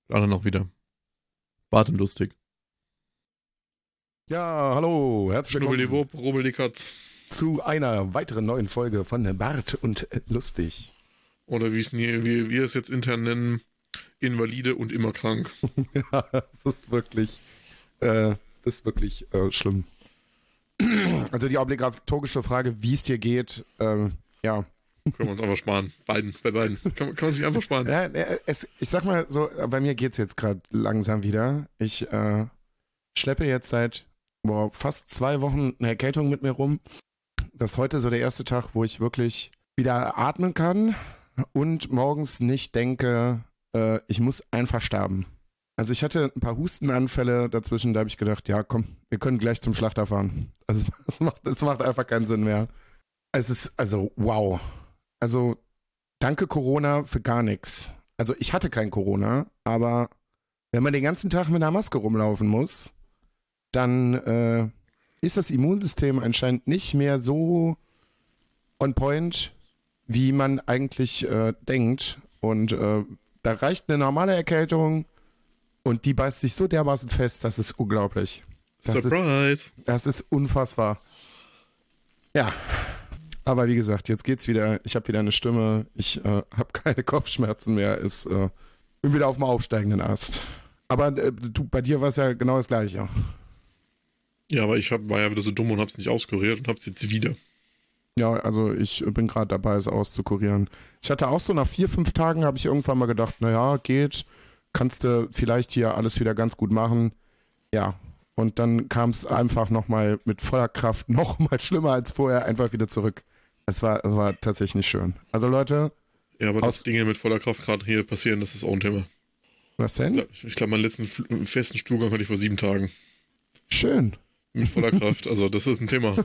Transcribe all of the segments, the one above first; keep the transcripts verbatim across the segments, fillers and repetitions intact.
Alle noch wieder. Bart und lustig. Ja, hallo, herzlich Schnubbel die willkommen Wupp, rubbel die Katz. zu einer weiteren neuen Folge von Bart und Lustig. Oder wie es nie- wie wir es jetzt intern nennen, Invalide und immer krank. Ja, das ist wirklich, äh, das ist wirklich äh, schlimm. Also die obligatorische Frage, wie es dir geht, ähm, ja. Können wir uns einfach sparen. Beiden, bei beiden. Kann, kann man sich einfach sparen. ja äh, es, ich sag mal so, bei mir geht's jetzt gerade langsam wieder. Ich äh, schleppe jetzt seit boah, fast zwei Wochen eine Erkältung mit mir rum. Das ist heute so der erste Tag, wo ich wirklich wieder atmen kann und morgens nicht denke, äh, ich muss einfach sterben. Also ich hatte ein paar Hustenanfälle dazwischen, da habe ich gedacht, ja komm, wir können gleich zum Schlachter fahren. Also es macht, es macht einfach keinen Sinn mehr. Es ist, also wow. Also danke Corona für gar nichts. Also ich hatte kein Corona, aber wenn man den ganzen Tag mit einer Maske rumlaufen muss, dann äh, ist das Immunsystem anscheinend nicht mehr so on point, wie man eigentlich äh, denkt. Und äh, da reicht eine normale Erkältung und die beißt sich so dermaßen fest, das ist unglaublich. Das Surprise! Ist, das ist unfassbar. Ja, aber wie gesagt, jetzt geht's wieder. Ich habe wieder eine Stimme. Ich äh, habe keine Kopfschmerzen mehr. Ich äh, bin wieder auf dem aufsteigenden Ast. Aber äh, du, bei dir war es ja genau das Gleiche. Ja, aber ich hab, war ja wieder so dumm und hab's nicht auskuriert und hab's jetzt wieder. Ja, also ich bin gerade dabei, es auszukurieren. Ich hatte auch so nach vier, fünf Tagen habe ich irgendwann mal gedacht, naja, geht, kannst du vielleicht hier alles wieder ganz gut machen. Ja, und dann kam es einfach nochmal mit voller Kraft, nochmal schlimmer als vorher, einfach wieder zurück. Es war, es war tatsächlich nicht schön. Also Leute. Ja, aber aus dass Dinge mit voller Kraft gerade hier passieren, das ist auch ein Thema. Was denn? Ich glaube, meinen letzten Fl- festen Stuhlgang hatte ich vor sieben Tagen. Schön. Mit voller Kraft, also das ist ein Thema.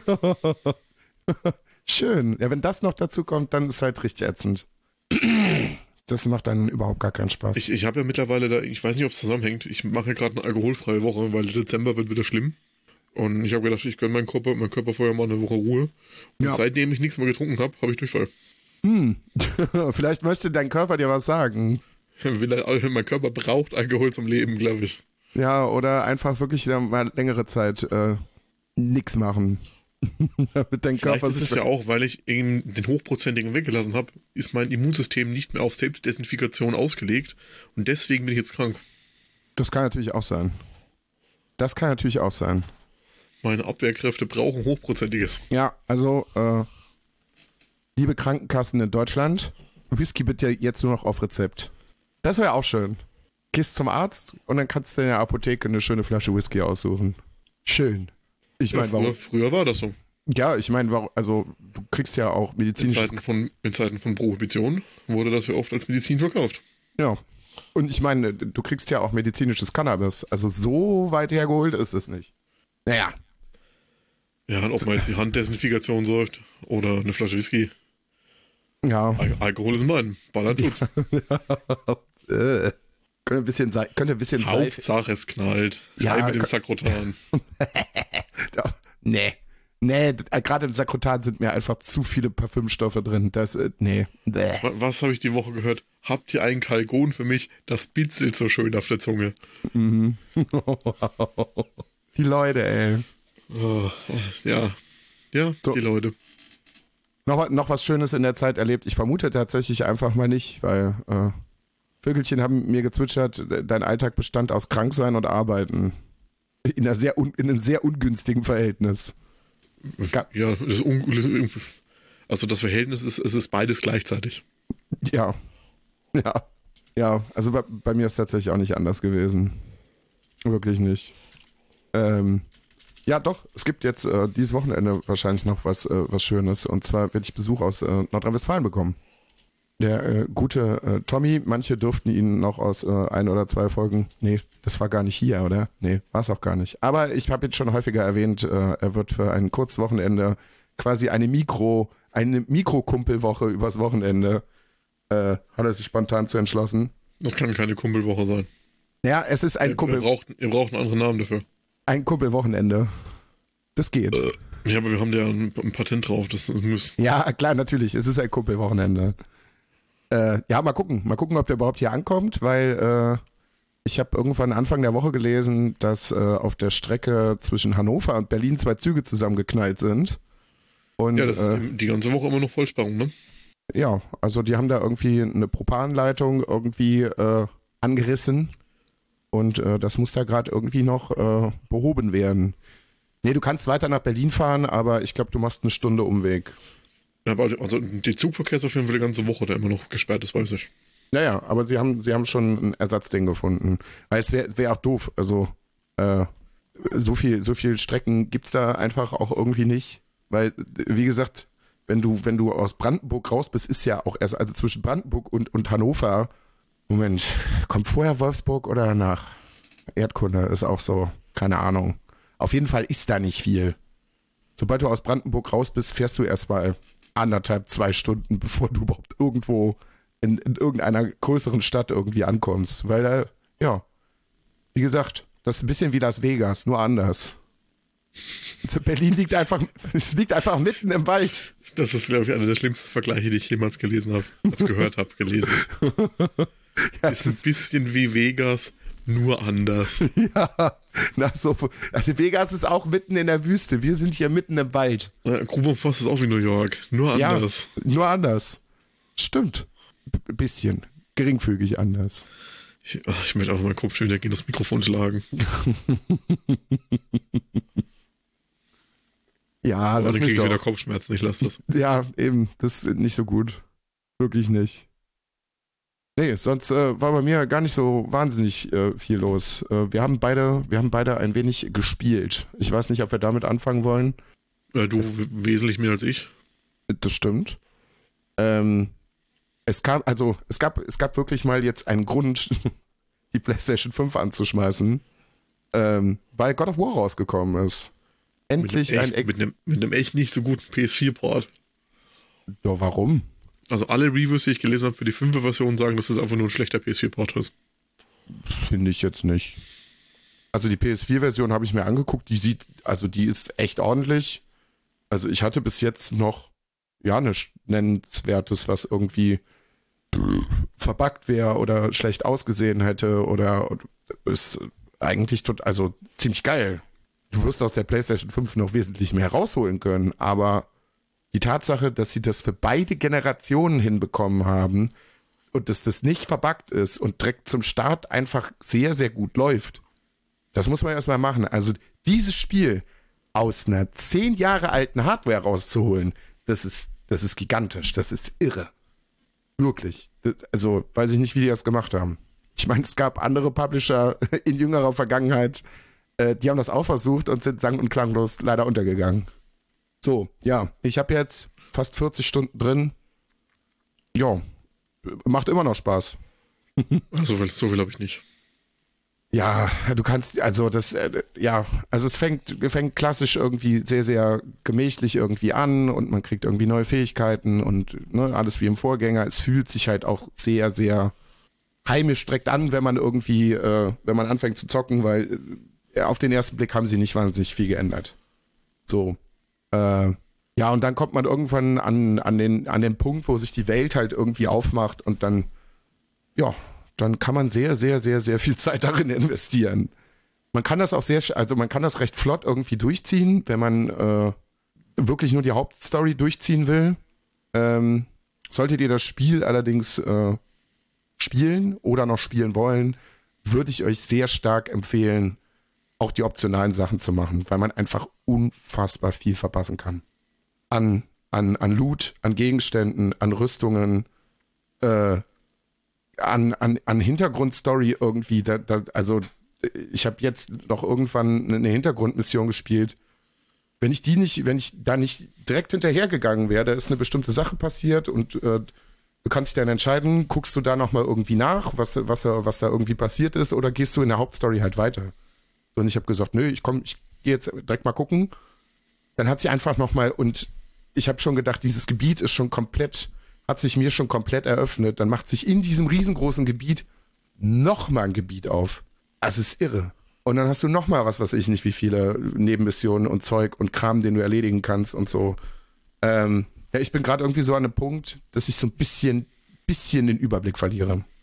Schön. Ja, wenn das noch dazu kommt, dann ist es halt richtig ätzend. Das macht dann überhaupt gar keinen Spaß. Ich, ich habe ja mittlerweile da, ich weiß nicht, ob es zusammenhängt, ich mache ja gerade eine alkoholfreie Woche, weil Dezember wird wieder schlimm. Und ich habe gedacht, ich gönne meinen Körper, meinen Körper vorher mal eine Woche Ruhe. Und Ja. seitdem ich nichts mehr getrunken habe, habe ich Durchfall. Hm. Vielleicht möchte dein Körper dir was sagen. Will er- Mein Körper braucht Alkohol zum Leben, glaube ich. Ja, oder einfach wirklich mal längere Zeit äh, nichts machen. Damit dein Vielleicht Körper ist es ja auch, weil ich eben den Hochprozentigen weggelassen habe, ist mein Immunsystem nicht mehr auf Selbstdesinfikation ausgelegt. Und deswegen bin ich jetzt krank. Das kann natürlich auch sein. Das kann natürlich auch sein. Meine Abwehrkräfte brauchen Hochprozentiges. Ja, also, äh, liebe Krankenkassen in Deutschland, Whisky bitte jetzt nur noch auf Rezept. Das wäre auch schön. Gehst zum Arzt und dann kannst du in der Apotheke eine schöne Flasche Whisky aussuchen. Schön. Ich Ja, meine, früher, warum? früher war das so. Ja, ich meine, warum? Also, du kriegst ja auch In medizinisches. Zeiten von, in Zeiten von Prohibition wurde das ja oft als Medizin verkauft. Ja. Und ich meine, du kriegst ja auch medizinisches Cannabis. Also, so weit hergeholt ist es nicht. Naja. Ja, und ob man jetzt die Handdesinfikation säuft oder eine Flasche Whisky. Ja. Al Alkohol ist mein. Ballern tut's. Äh. Könnte ein bisschen, Sei- könnte ein bisschen Seife. Hauptsache es knallt. Ja, Rein mit dem kann- Sakrotan. Ja, nee. Nee, d- äh, gerade im Sakrotan sind mir einfach zu viele Parfümstoffe drin. Das, äh, nee. Bäh. Wa- Was habe ich die Woche gehört? Habt ihr einen Kalgon für mich? Das bitzelt so schön auf der Zunge. Mhm. Die Leute, ey. Oh, ja. Ja, So. die Leute. Noch, wa- noch was Schönes in der Zeit erlebt. Ich vermute tatsächlich einfach mal nicht, weil äh, Vögelchen haben mir gezwitschert, dein Alltag bestand aus Kranksein und Arbeiten. In, einer sehr un, in einem sehr ungünstigen Verhältnis. Ga- Ja, das ist un das ist, also das Verhältnis ist, es ist beides gleichzeitig. Ja. Ja. Ja, also bei, bei mir ist tatsächlich auch nicht anders gewesen. Wirklich nicht. Ähm, ja, doch, es gibt jetzt äh, dieses Wochenende wahrscheinlich noch was, äh, was Schönes. Und zwar werde ich Besuch aus äh, Nordrhein-Westfalen bekommen. Der äh, gute äh, Tommy, manche durften ihn noch aus äh, ein oder zwei Folgen. Nee, das war gar nicht hier, oder? Nee, war es auch gar nicht. Aber ich habe jetzt schon häufiger erwähnt, äh, er wird für ein kurzes Wochenende quasi eine Mikro, eine Mikrokumpelwoche übers Wochenende, äh, hat er sich spontan zu entschlossen. Das kann keine Kumpelwoche sein. Ja, es ist ein Ihr, Kumpel, ihr, braucht, ihr braucht einen anderen Namen dafür. ein Kumpelwochenende. Das geht. Ja, aber wir haben ja ein, ein Patent drauf. Das muss. Ja, klar, natürlich. Es ist ein Kumpelwochenende. Äh, ja, mal gucken. Mal gucken, ob der überhaupt hier ankommt, weil Ich habe irgendwann Anfang der Woche gelesen, dass äh, auf der Strecke zwischen Hannover und Berlin zwei Züge zusammengeknallt sind. Und, ja, das ist äh, die, die ganze Woche immer noch Vollsperrung, ne? Ja, also die haben da irgendwie eine Propanleitung irgendwie äh, angerissen und äh, das muss da gerade irgendwie noch äh, behoben werden. Nee, du kannst weiter nach Berlin fahren, aber ich glaube, du machst eine Stunde Umweg. Ja, aber also die Zugverkehr ist auf jeden Fall die ganze Woche, der immer noch gesperrt ist, weiß ich. Naja, aber sie haben, sie haben schon ein Ersatzding gefunden. Weil es wäre wär auch doof, also äh, so viel, so viel Strecken gibt's da einfach auch irgendwie nicht. Weil, wie gesagt, wenn du, wenn du aus Brandenburg raus bist, ist ja auch erst, also zwischen Brandenburg und, und Hannover, Moment, kommt vorher Wolfsburg oder danach? Erdkunde ist auch so, keine Ahnung. Auf jeden Fall ist da nicht viel. Sobald du aus Brandenburg raus bist, fährst du erstmal anderthalb, zwei Stunden, bevor du überhaupt irgendwo in, in irgendeiner größeren Stadt irgendwie ankommst. Weil da, ja, wie gesagt, das ist ein bisschen wie Las Vegas, nur anders. Berlin liegt einfach, es liegt einfach mitten im Wald. Das ist, glaube ich, einer der schlimmsten Vergleiche, die ich jemals gelesen habe, also gehört habe, gelesen. Ja, ist ein bisschen wie Vegas, nur anders. Ja, na so, Vegas ist auch mitten in der Wüste. Wir sind hier mitten im Wald. Ja, Grubenforst ist auch wie New York, nur anders. Ja, nur anders. Stimmt. Ein bisschen. Geringfügig anders. Ich, ach, ich möchte auch meinen Kopf schon wieder gegen das Mikrofon schlagen. Ja, aber lass dann mich kriege ich doch. wieder Kopfschmerzen, ich lasse das. Ja, eben, das ist nicht so gut. Wirklich nicht. Nee, sonst äh, war bei mir gar nicht so wahnsinnig äh, viel los. Äh, wir haben beide, wir haben beide ein wenig gespielt. Ich weiß nicht, ob wir damit anfangen wollen. Äh, du das, wesentlich mehr als ich. Das stimmt. Ähm, es kam, also es gab, es gab wirklich mal jetzt einen Grund, die PlayStation fünf anzuschmeißen, ähm, weil God of War rausgekommen ist. Endlich mit ein echt, mit, einem, mit einem echt nicht so guten P S vier Port. Ja, warum? Also alle Reviews, die ich gelesen habe für die fünfer Version, sagen, dass es einfach nur ein schlechter P S vier Port ist. Finde ich jetzt nicht. Also die P S vier Version habe ich mir angeguckt, die sieht, also die ist echt ordentlich. Also ich hatte bis jetzt noch, ja, nichts Nennenswertes, was irgendwie verbuggt wäre oder schlecht ausgesehen hätte oder ist eigentlich tot, also ziemlich geil. Du wirst aus der PlayStation fünf noch wesentlich mehr rausholen können, aber die Tatsache, dass sie das für beide Generationen hinbekommen haben und dass das nicht verbuggt ist und direkt zum Start einfach sehr, sehr gut läuft, das muss man erstmal machen. Also dieses Spiel aus einer zehn Jahre alten Hardware rauszuholen, das ist, das ist gigantisch, das ist irre. Wirklich. Also weiß ich nicht, wie die das gemacht haben. Ich meine, es gab andere Publisher in jüngerer Vergangenheit, äh, die haben das auch versucht und sind sang- und klanglos leider untergegangen. So, ja, ich habe jetzt fast vierzig Stunden drin. Ja, macht immer noch Spaß. So viel, so viel habe ich nicht. Ja, du kannst, also das, äh, ja, also es fängt, fängt klassisch irgendwie sehr, sehr gemächlich irgendwie an und man kriegt irgendwie neue Fähigkeiten und ne, alles wie im Vorgänger. Es fühlt sich halt auch sehr, sehr heimisch direkt an, wenn man irgendwie, äh, wenn man anfängt zu zocken, weil äh, auf den ersten Blick haben sie nicht wahnsinnig viel geändert. So. Äh, ja, und dann kommt man irgendwann an, an, den, an den Punkt, wo sich die Welt halt irgendwie aufmacht und dann, ja, dann kann man sehr, sehr, sehr, sehr viel Zeit darin investieren. Man kann das auch sehr, also man kann das recht flott irgendwie durchziehen, wenn man äh, wirklich nur die Hauptstory durchziehen will. Ähm, solltet ihr das Spiel allerdings äh, spielen oder noch spielen wollen, würde ich euch sehr stark empfehlen, auch die optionalen Sachen zu machen, weil man einfach unfassbar viel verpassen kann. An, an, an Loot, an Gegenständen, an Rüstungen, äh, an, an, an Hintergrundstory irgendwie. Da, da, also ich habe jetzt noch irgendwann eine Hintergrundmission gespielt. Wenn ich die nicht, wenn ich da nicht direkt hinterhergegangen wäre, da ist eine bestimmte Sache passiert und äh, du kannst dich dann entscheiden, guckst du da nochmal irgendwie nach, was, was, da, was da irgendwie passiert ist, oder gehst du in der Hauptstory halt weiter? Und ich habe gesagt, nö, ich komm, ich gehe jetzt direkt mal gucken. Dann hat sie einfach nochmal, und ich habe schon gedacht, dieses Gebiet ist schon komplett, hat sich mir schon komplett eröffnet. Dann macht sich in diesem riesengroßen Gebiet nochmal ein Gebiet auf. Das ist irre. Und dann hast du nochmal was, weiß ich nicht, wie viele Nebenmissionen und Zeug und Kram, den du erledigen kannst und so. Ähm, ja, ich bin gerade irgendwie so an einem Punkt, dass ich so ein bisschen, bisschen den Überblick verliere.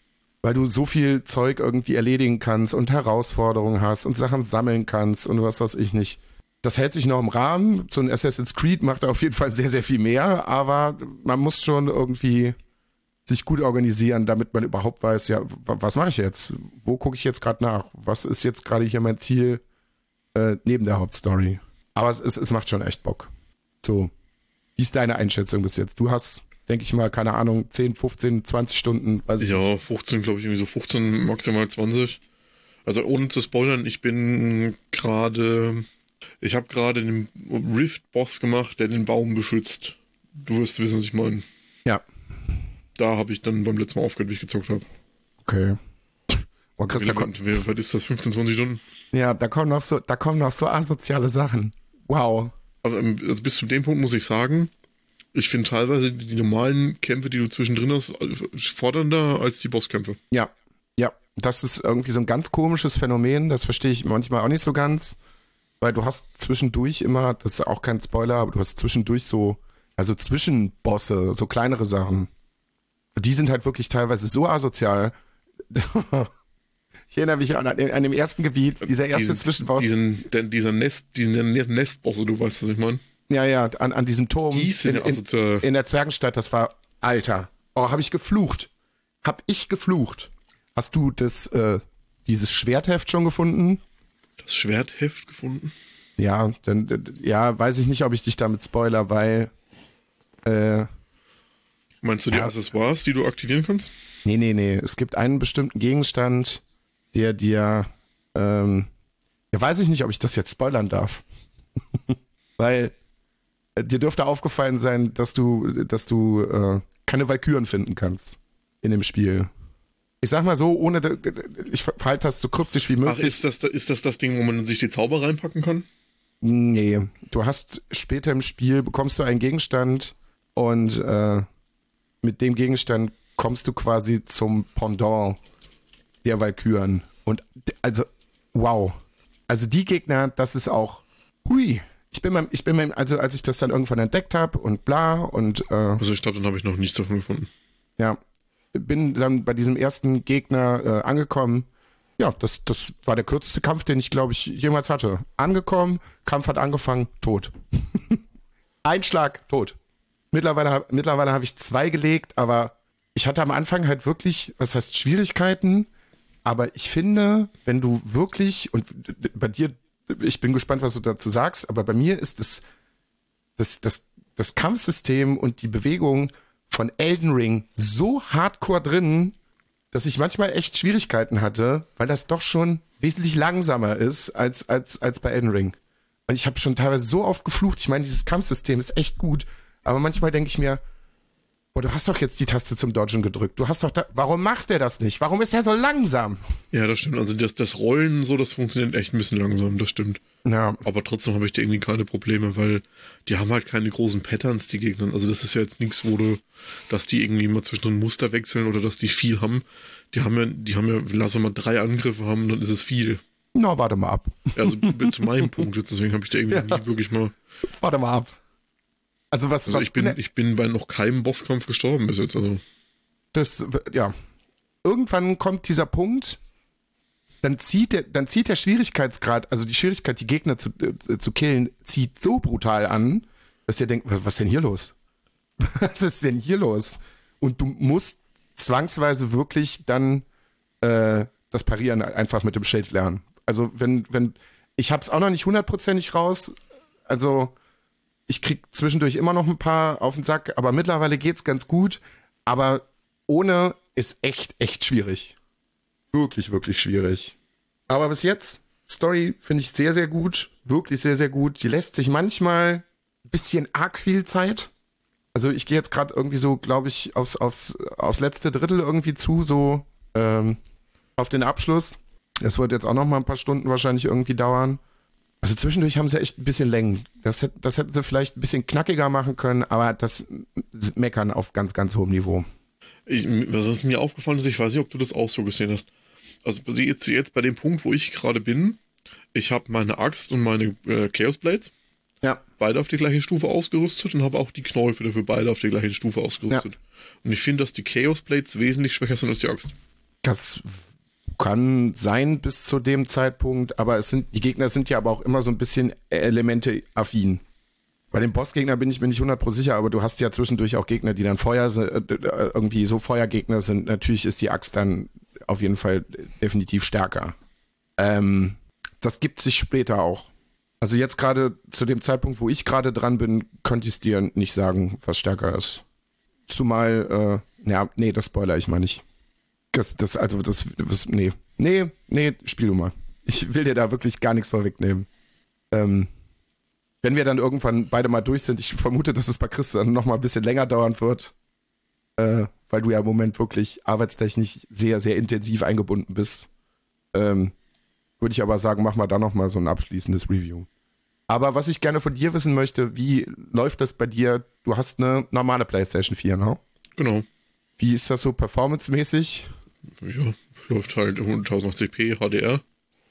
weil du so viel Zeug irgendwie erledigen kannst und Herausforderungen hast und Sachen sammeln kannst und was weiß ich nicht. Das hält sich noch im Rahmen. So ein Assassin's Creed macht auf jeden Fall sehr, sehr viel mehr, aber man muss schon irgendwie sich gut organisieren, damit man überhaupt weiß, ja, was mache ich jetzt? Wo gucke ich jetzt gerade nach? Was ist jetzt gerade hier mein Ziel äh, neben der Hauptstory? Aber es, es, es macht schon echt Bock. So, wie ist deine Einschätzung bis jetzt? Du hast, denke ich mal, keine Ahnung, zehn, fünfzehn, zwanzig Stunden. Weiß ich Ja, nicht. fünfzehn, glaube ich, irgendwie so fünfzehn, maximal zwanzig. Also ohne zu spoilern, ich bin gerade, ich habe gerade den Rift-Boss gemacht, der den Baum beschützt. Du wirst wissen, was ich meine. Ja. Da habe ich dann beim letzten Mal aufgehört, wie ich gezockt habe. Okay. Boah, Chris, da kommt, Was ist das, fünfzehn, zwanzig Stunden? ja, da kommen noch so, da kommen noch so asoziale Sachen. Wow. Also, also bis zu dem Punkt muss ich sagen, ich finde teilweise die, die normalen Kämpfe, die du zwischendrin hast, fordernder als die Bosskämpfe. Ja, ja. Das ist irgendwie so ein ganz komisches Phänomen, das verstehe ich manchmal auch nicht so ganz, weil du hast zwischendurch immer, das ist auch kein Spoiler, aber du hast zwischendurch so, also Zwischenbosse, so kleinere Sachen. Die sind halt wirklich teilweise so asozial. Ich erinnere mich an, an dem ersten Gebiet, dieser erste diesen, Zwischenboss. Diesen, der, dieser Nest, diesen Nestbosse, du weißt, was ich meine. Ja, ja, an, an diesem Turm Die sind in, ja asozial. in, in der Zwergenstadt, das war, Alter. Oh, hab ich geflucht. Hab ich geflucht. Hast du das, äh, dieses Schwertheft schon gefunden? Das Schwertheft gefunden? Ja, dann, ja, weiß ich nicht, ob ich dich damit spoiler, weil, äh, Meinst du die ja. Accessoires, die du aktivieren kannst? Nee, nee, nee. Es gibt einen bestimmten Gegenstand, der dir, ähm, ja, weiß ich nicht, ob ich das jetzt spoilern darf. Weil äh, dir dürfte aufgefallen sein, dass du, dass du äh, keine Walküren finden kannst in dem Spiel. Ich sag mal so, ohne, de, ich verhalte das so kryptisch wie möglich. Ach, ist das, ist das das Ding, wo man sich die Zauber reinpacken kann? Nee, du hast später im Spiel, bekommst du einen Gegenstand und äh, mit dem Gegenstand kommst du quasi zum Pendant der Walküren. Und also, wow. Also die Gegner, das ist auch, hui. Ich bin beim, ich bin beim, also als ich das dann irgendwann entdeckt habe und bla und äh, Also ich glaube, dann habe ich noch nichts davon gefunden. ja, bin dann bei diesem ersten Gegner äh, angekommen. Ja, das, das war der kürzeste Kampf, den ich, glaube ich, jemals hatte. Angekommen, Kampf hat angefangen, tot. Einschlag, tot. Mittlerweile, mittlerweile habe ich zwei gelegt, aber ich hatte am Anfang halt wirklich, was heißt Schwierigkeiten, aber ich finde, wenn du wirklich, und bei dir, ich bin gespannt, was du dazu sagst, aber bei mir ist das, das, das, das Kampfsystem und die Bewegung von Elden Ring so hardcore drin, dass ich manchmal echt Schwierigkeiten hatte, weil das doch schon wesentlich langsamer ist als, als, als bei Elden Ring. Und ich habe schon teilweise so oft geflucht, ich meine, dieses Kampfsystem ist echt gut, aber manchmal denke ich mir, boah, du hast doch jetzt die Taste zum Dodgen gedrückt. Du hast doch da, warum macht der das nicht? Warum ist er so langsam? Ja, das stimmt. Also das, das Rollen so, das funktioniert echt ein bisschen langsam, das stimmt. Ja. Aber trotzdem habe ich da irgendwie keine Probleme, weil die haben halt keine großen Patterns, die Gegner. Also das ist ja jetzt nichts, wo du, dass die irgendwie mal zwischendrin Muster wechseln oder dass die viel haben. Die haben ja, die haben ja, lass mal drei Angriffe haben, dann ist es viel. Na, warte mal ab. Also zu meinem Punkt jetzt, deswegen habe ich da irgendwie ja. nie wirklich mal. Warte mal ab. Also was, Also was ich bin, ich bin bei noch keinem Bosskampf gestorben bis jetzt. Also. Das, ja. Irgendwann kommt dieser Punkt, dann zieht der, dann zieht der Schwierigkeitsgrad, also die Schwierigkeit, die Gegner zu, äh, zu killen, zieht so brutal an, dass ihr denkt, was, was ist denn hier los? Was ist denn hier los? Und du musst zwangsweise wirklich dann äh, das Parieren einfach mit dem Schild lernen. Also wenn, wenn, ich hab's auch noch nicht hundertprozentig raus, also ich krieg zwischendurch immer noch ein paar auf den Sack, aber mittlerweile geht's ganz gut. Aber ohne ist echt, echt schwierig. Wirklich, wirklich schwierig. Aber bis jetzt, Story finde ich sehr, sehr gut. Wirklich sehr, sehr gut. Die lässt sich manchmal ein bisschen arg viel Zeit. Also ich gehe jetzt gerade irgendwie so, glaube ich, aufs, aufs, aufs letzte Drittel irgendwie zu, so ähm, auf den Abschluss. Das wird jetzt auch noch mal ein paar Stunden wahrscheinlich irgendwie dauern. Also zwischendurch haben sie echt ein bisschen Längen. Das, hätt, das hätten sie vielleicht ein bisschen knackiger machen können, aber das Meckern auf ganz, ganz hohem Niveau. Ich, was ist mir aufgefallen ist, ich weiß nicht, ob du das auch so gesehen hast. Also jetzt, jetzt bei dem Punkt, wo ich gerade bin, ich habe meine Axt und meine äh, Chaos Blades ja. beide auf die gleiche Stufe ausgerüstet und habe auch die Knäufe dafür beide auf die gleiche Stufe ausgerüstet. Ja. Und ich finde, dass die Chaos Blades wesentlich schwächer sind als die Axt. Das kann sein bis zu dem Zeitpunkt, aber es sind, die Gegner sind ja aber auch immer so ein bisschen Elemente-affin. Bei dem Bossgegner bin ich mir nicht hundert Prozent sicher, aber du hast ja zwischendurch auch Gegner, die dann Feuer sind, irgendwie so Feuergegner sind. Natürlich ist die Axt dann auf jeden Fall definitiv stärker. Ähm, das gibt sich später auch. Also jetzt gerade zu dem Zeitpunkt, wo ich gerade dran bin, könnte ich es dir nicht sagen, was stärker ist. Zumal, äh, ja, nee, das spoiler ich mal nicht. Das, das, also, das, das, nee. Nee, nee, spiel du mal. Ich will dir da wirklich gar nichts vorwegnehmen. Ähm, wenn wir dann irgendwann beide mal durch sind, ich vermute, dass es bei Chris dann noch mal ein bisschen länger dauern wird, äh, weil du ja im Moment wirklich arbeitstechnisch sehr, sehr intensiv eingebunden bist. Ähm, würde ich aber sagen, mach mal da noch mal so ein abschließendes Review. Aber was ich gerne von dir wissen möchte, wie läuft das bei dir? Du hast eine normale PlayStation vier, ne? Genau. Wie ist das so performancemäßig? Ja, läuft halt tausendachtzig p H D R.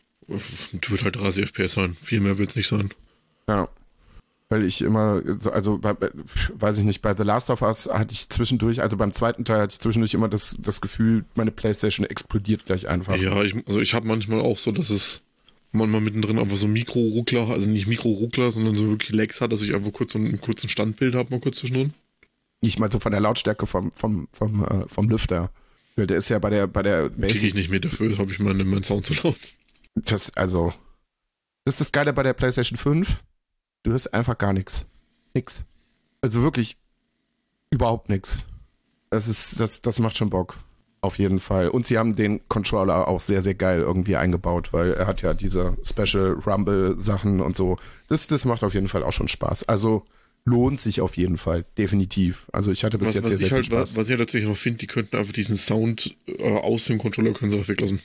Und wird halt dreißig F P S sein. Viel mehr wird es nicht sein. Ja. Weil ich immer, also bei, weiß ich nicht, bei The Last of Us hatte ich zwischendurch, also beim zweiten Teil hatte ich zwischendurch immer das, das Gefühl, meine PlayStation explodiert gleich einfach. Ja, ich, also ich habe manchmal auch so, dass es manchmal mittendrin einfach so Mikro-Ruckler, also nicht Mikro-Ruckler, sondern so wirklich Lags hat, dass ich einfach kurz so einen kurzen Standbild habe, mal kurz zwischendrin. Nicht mal so von der Lautstärke vom, vom, vom, äh, vom Lüfter. Der ist ja bei der, bei der Basic. Kriege ich nicht mit, dafür habe ich meinen mein Sound zu laut. Das, also, das ist das Geile bei der PlayStation fünf. Du hörst einfach gar nichts. Nix. Also wirklich überhaupt nichts. Das ist, das, das macht schon Bock. Auf jeden Fall. Und sie haben den Controller auch sehr, sehr geil irgendwie eingebaut, weil er hat ja diese Special Rumble Sachen und so. Das, das macht auf jeden Fall auch schon Spaß. Also lohnt sich auf jeden Fall. Definitiv. Also ich hatte bis was, jetzt was sehr, sehr halt, viel Spaß. Was ich ja tatsächlich noch finde, die könnten einfach diesen Sound äh, aus dem Controller können sie auch weglassen.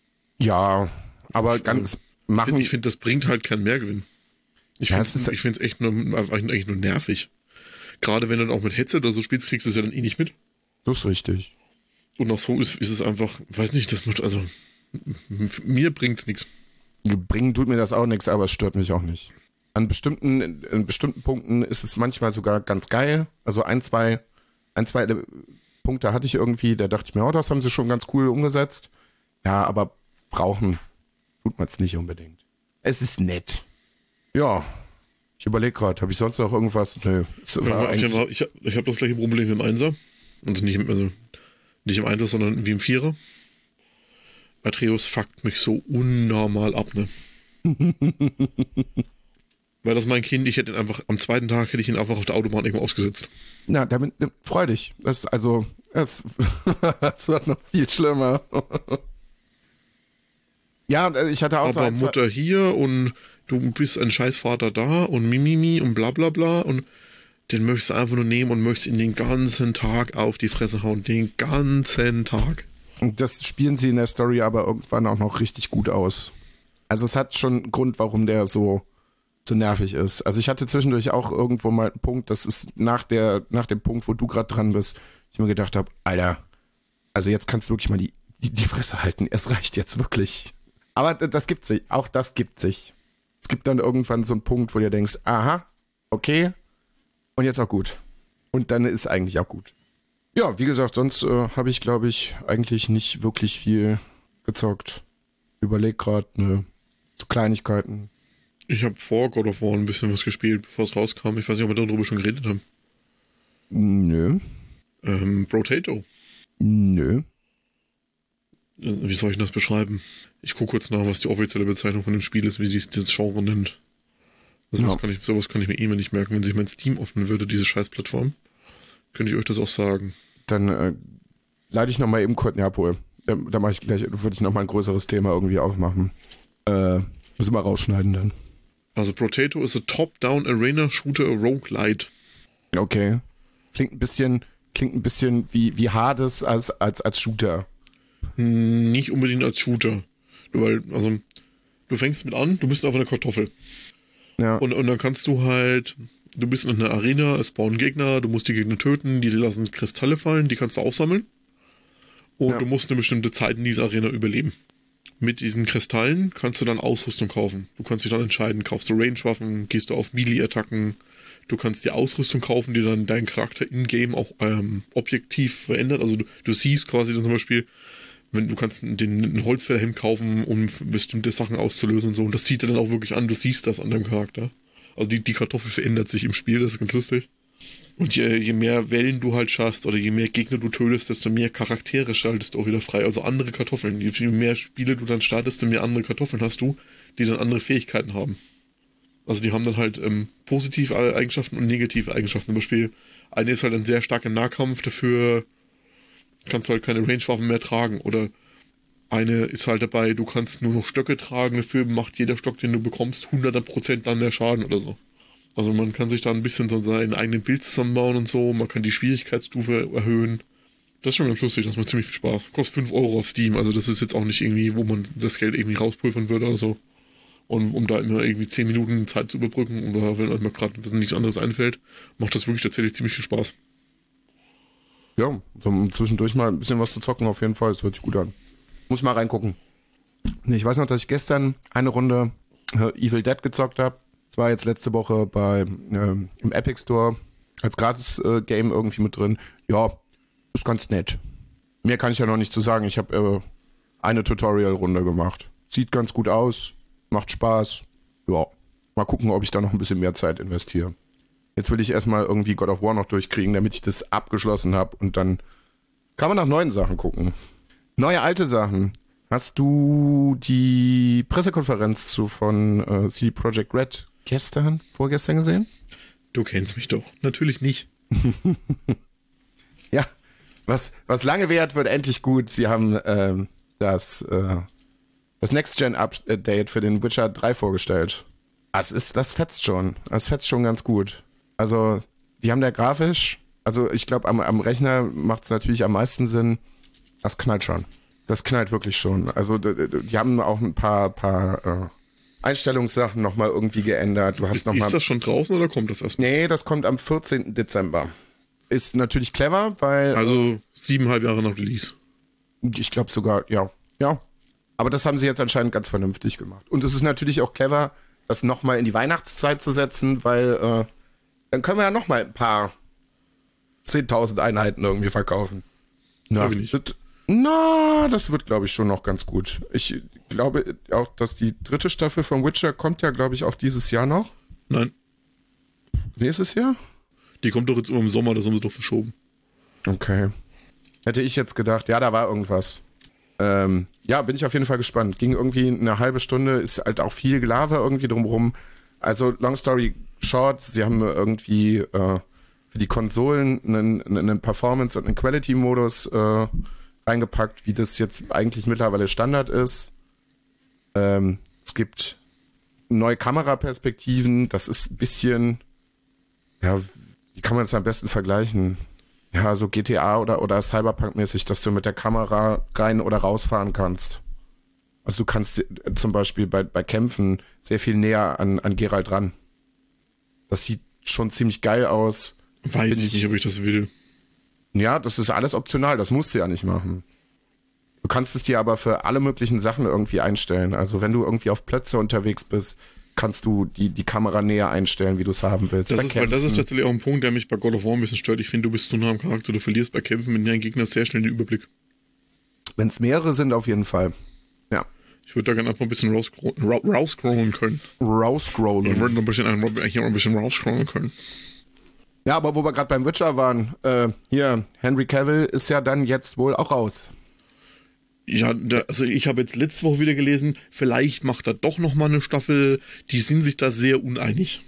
Ja, aber ganz also, machen. Ich finde, find, das bringt halt keinen Mehrgewinn. Ich ja, finde es echt nur, eigentlich nur nervig. Gerade wenn du dann auch mit Headset oder so spielst, kriegst du es ja dann eh nicht mit. Das ist richtig. Und auch so ist, ist es einfach, weiß nicht, das macht, also mir bringt es nichts. Bringen tut mir das auch nichts, aber es stört mich auch nicht. An bestimmten, in bestimmten Punkten ist es manchmal sogar ganz geil. Also ein, zwei, ein, zwei Punkte hatte ich irgendwie, da dachte ich mir, oh, das haben sie schon ganz cool umgesetzt. Ja, aber brauchen tut man es nicht unbedingt. Es ist nett. Ja, ich überlege gerade, habe ich sonst noch irgendwas? Nö. Ja, ich habe ich hab das gleiche Problem wie im Einser. Also nicht im, also nicht im Einser, sondern wie im Vierer. Atreus fuckt mich so unnormal ab, ne? Weil das mein Kind, ich hätte ihn einfach, am zweiten Tag hätte ich ihn einfach auf der Autobahn irgendwo ausgesetzt. Na, damit, freu dich. Das, also, es, es wird noch viel schlimmer. Ja, ich hatte auch aber so ein, Mutter hier und du bist ein Scheißvater da und Mimimi und bla bla bla und den möchtest du einfach nur nehmen und möchtest ihn den ganzen Tag auf die Fresse hauen. Den ganzen Tag. Und das spielen sie in der Story aber irgendwann auch noch richtig gut aus. Also es hat schon einen Grund, warum der so, so nervig ist. Also ich hatte zwischendurch auch irgendwo mal einen Punkt, das ist nach, der, nach dem Punkt, wo du gerade dran bist, ich mir gedacht habe, Alter, also jetzt kannst du wirklich mal die, die, die Fresse halten. Es reicht jetzt wirklich. Aber das gibt sich, auch das gibt sich. Es gibt dann irgendwann so einen Punkt, wo du denkst, aha, okay, und jetzt auch gut. Und dann ist eigentlich auch gut. Ja, wie gesagt, sonst äh, habe ich, glaube ich, eigentlich nicht wirklich viel gezockt. Überleg gerade, ne, so Kleinigkeiten. Ich habe vor God of War ein bisschen was gespielt, bevor es rauskam. Ich weiß nicht, ob wir darüber schon geredet haben. Nö. Ähm, Brotato. Nö. Wie soll ich das beschreiben? Ich gucke kurz nach, was die offizielle Bezeichnung von dem Spiel ist, wie sie das Genre nennt. Also ja. kann ich, sowas kann ich mir eh mal nicht merken. Wenn sich mein Steam öffnen würde, diese Scheißplattform, könnte ich euch das auch sagen. Dann äh, leite ich nochmal eben kurz, ja wohl, da, da mache ich gleich, würde ich nochmal ein größeres Thema irgendwie aufmachen. Äh, müssen wir rausschneiden dann. Also Brotato ist a Top-Down Arena Shooter Roguelite. Okay. Klingt ein bisschen, klingt ein bisschen wie, wie Hades als, als, als Shooter. Nicht unbedingt als Shooter. Weil, also, du fängst mit an, du bist auf einer Kartoffel. Ja. Und, und dann kannst du halt, du bist in einer Arena, es spawnen Gegner, du musst die Gegner töten, die lassen Kristalle fallen, die kannst du aufsammeln. Und ja. du musst eine bestimmte Zeit in dieser Arena überleben. Mit diesen Kristallen kannst du dann Ausrüstung kaufen. Du kannst dich dann entscheiden, kaufst du Range-Waffen, gehst du auf Melee-Attacken. Du kannst die Ausrüstung kaufen, die dann deinen Charakter in-game auch ähm, objektiv verändert. Also du, du siehst quasi dann zum Beispiel, Wenn du kannst den, den Holzfällerhemd kaufen, um bestimmte Sachen auszulösen und so. Und das sieht dann auch wirklich an, du siehst das an deinem Charakter. Also die, die Kartoffel verändert sich im Spiel, das ist ganz lustig. Und je, je mehr Wellen du halt schaffst oder je mehr Gegner du tötest, desto mehr Charaktere schaltest du auch wieder frei. Also andere Kartoffeln. Je mehr Spiele du dann startest, desto mehr andere Kartoffeln hast du, die dann andere Fähigkeiten haben. Also die haben dann halt ähm, positive Eigenschaften und negative Eigenschaften. Zum Beispiel, eine ist halt ein sehr starker Nahkampf, dafür kannst du halt keine Range-Waffen mehr tragen. Oder eine ist halt dabei, du kannst nur noch Stöcke tragen, dafür macht jeder Stock, den du bekommst, hundert Prozent dann mehr Schaden oder so. Also man kann sich da ein bisschen so seinen eigenen Bild zusammenbauen und so, man kann die Schwierigkeitsstufe erhöhen. Das ist schon ganz lustig, das macht ziemlich viel Spaß. Kostet fünf Euro auf Steam, also das ist jetzt auch nicht irgendwie, wo man das Geld irgendwie rauspulvern würde oder so. Und um da immer irgendwie zehn Minuten Zeit zu überbrücken oder wenn einem gerade nichts anderes einfällt, macht das wirklich tatsächlich ziemlich viel Spaß. Ja, so zwischendurch mal ein bisschen was zu zocken auf jeden Fall, das hört sich gut an. Muss mal reingucken. Ich weiß noch, dass ich gestern eine Runde äh, Evil Dead gezockt habe. Das war jetzt letzte Woche bei äh, im Epic Store als Gratis-Game äh, irgendwie mit drin. Ja, ist ganz nett. Mehr kann ich ja noch nicht zu sagen. Ich habe äh, eine Tutorial-Runde gemacht. Sieht ganz gut aus, macht Spaß. Ja, mal gucken, ob ich da noch ein bisschen mehr Zeit investiere. Jetzt will ich erstmal irgendwie God of War noch durchkriegen, damit ich das abgeschlossen habe. Und dann kann man nach neuen Sachen gucken. Neue, alte Sachen. Hast du die Pressekonferenz zu von äh, C D Projekt Red gestern, vorgestern gesehen? Du kennst mich doch. Natürlich nicht. Ja, was, was lange währt, wird endlich gut. Sie haben ähm, das, äh, das Next-Gen-Update für den Witcher drei vorgestellt. Das, ist, das fetzt schon. Das fetzt schon ganz gut. Also, die haben da grafisch, also ich glaube, am, am Rechner macht es natürlich am meisten Sinn. Das knallt schon. Das knallt wirklich schon. Also, die, die haben auch ein paar, paar äh, Einstellungssachen nochmal irgendwie geändert. Du hast ist, noch mal, ist das schon draußen oder kommt das erst? Nee, das kommt am vierzehnten Dezember. Ist natürlich clever, weil... Also siebeneinhalb Jahre nach Release. Ich glaube sogar, ja. Ja. Aber das haben sie jetzt anscheinend ganz vernünftig gemacht. Und es ist natürlich auch clever, das nochmal in die Weihnachtszeit zu setzen, weil äh, dann können wir ja nochmal ein paar zehntausend Einheiten irgendwie verkaufen. Na, das, na, das wird, glaube ich, schon noch ganz gut. Ich glaube auch, dass die dritte Staffel von Witcher kommt ja, glaube ich, auch dieses Jahr noch. Nein. Nächstes Jahr? Die kommt doch jetzt immer im Sommer, das haben sie doch verschoben. Okay. Hätte ich jetzt gedacht, ja, da war irgendwas. Ähm, ja, bin ich auf jeden Fall gespannt. Ging irgendwie eine halbe Stunde, ist halt auch viel Lava irgendwie drumherum. Also, long story short, sie haben irgendwie äh, für die Konsolen einen, einen Performance- und einen Quality-Modus äh, reingepackt, wie das jetzt eigentlich mittlerweile Standard ist. Ähm, es gibt neue Kameraperspektiven, das ist ein bisschen, ja, wie kann man es am besten vergleichen? Ja, so G T A oder, oder Cyberpunk-mäßig, dass du mit der Kamera rein oder rausfahren kannst. Also du kannst zum Beispiel bei, bei Kämpfen sehr viel näher an, an Geralt ran. Das sieht schon ziemlich geil aus. Weiß ich nicht, ob ich das will. Ja, das ist alles optional, das musst du ja nicht machen. Du kannst es dir aber für alle möglichen Sachen irgendwie einstellen. Also wenn du irgendwie auf Plätze unterwegs bist, kannst du die, die Kamera näher einstellen, wie du es haben willst. Das ist, weil das ist tatsächlich auch ein Punkt, der mich bei God of War ein bisschen stört. Ich finde, du bist zu nah am Charakter, du verlierst bei Kämpfen mit deinen Gegnern sehr schnell den Überblick. Wenn es mehrere sind, auf jeden Fall. Ja. Ich würde da gerne einfach ein bisschen rausscrollen können. Rausscrollen. Ich würde noch ein bisschen, hier ein bisschen rausscrollen können. Ja, aber wo wir gerade beim Witcher waren, äh, hier, Henry Cavill ist ja dann jetzt wohl auch raus. Ja, da, also ich habe jetzt letzte Woche wieder gelesen, vielleicht macht er doch nochmal eine Staffel. Die sind sich da sehr uneinig.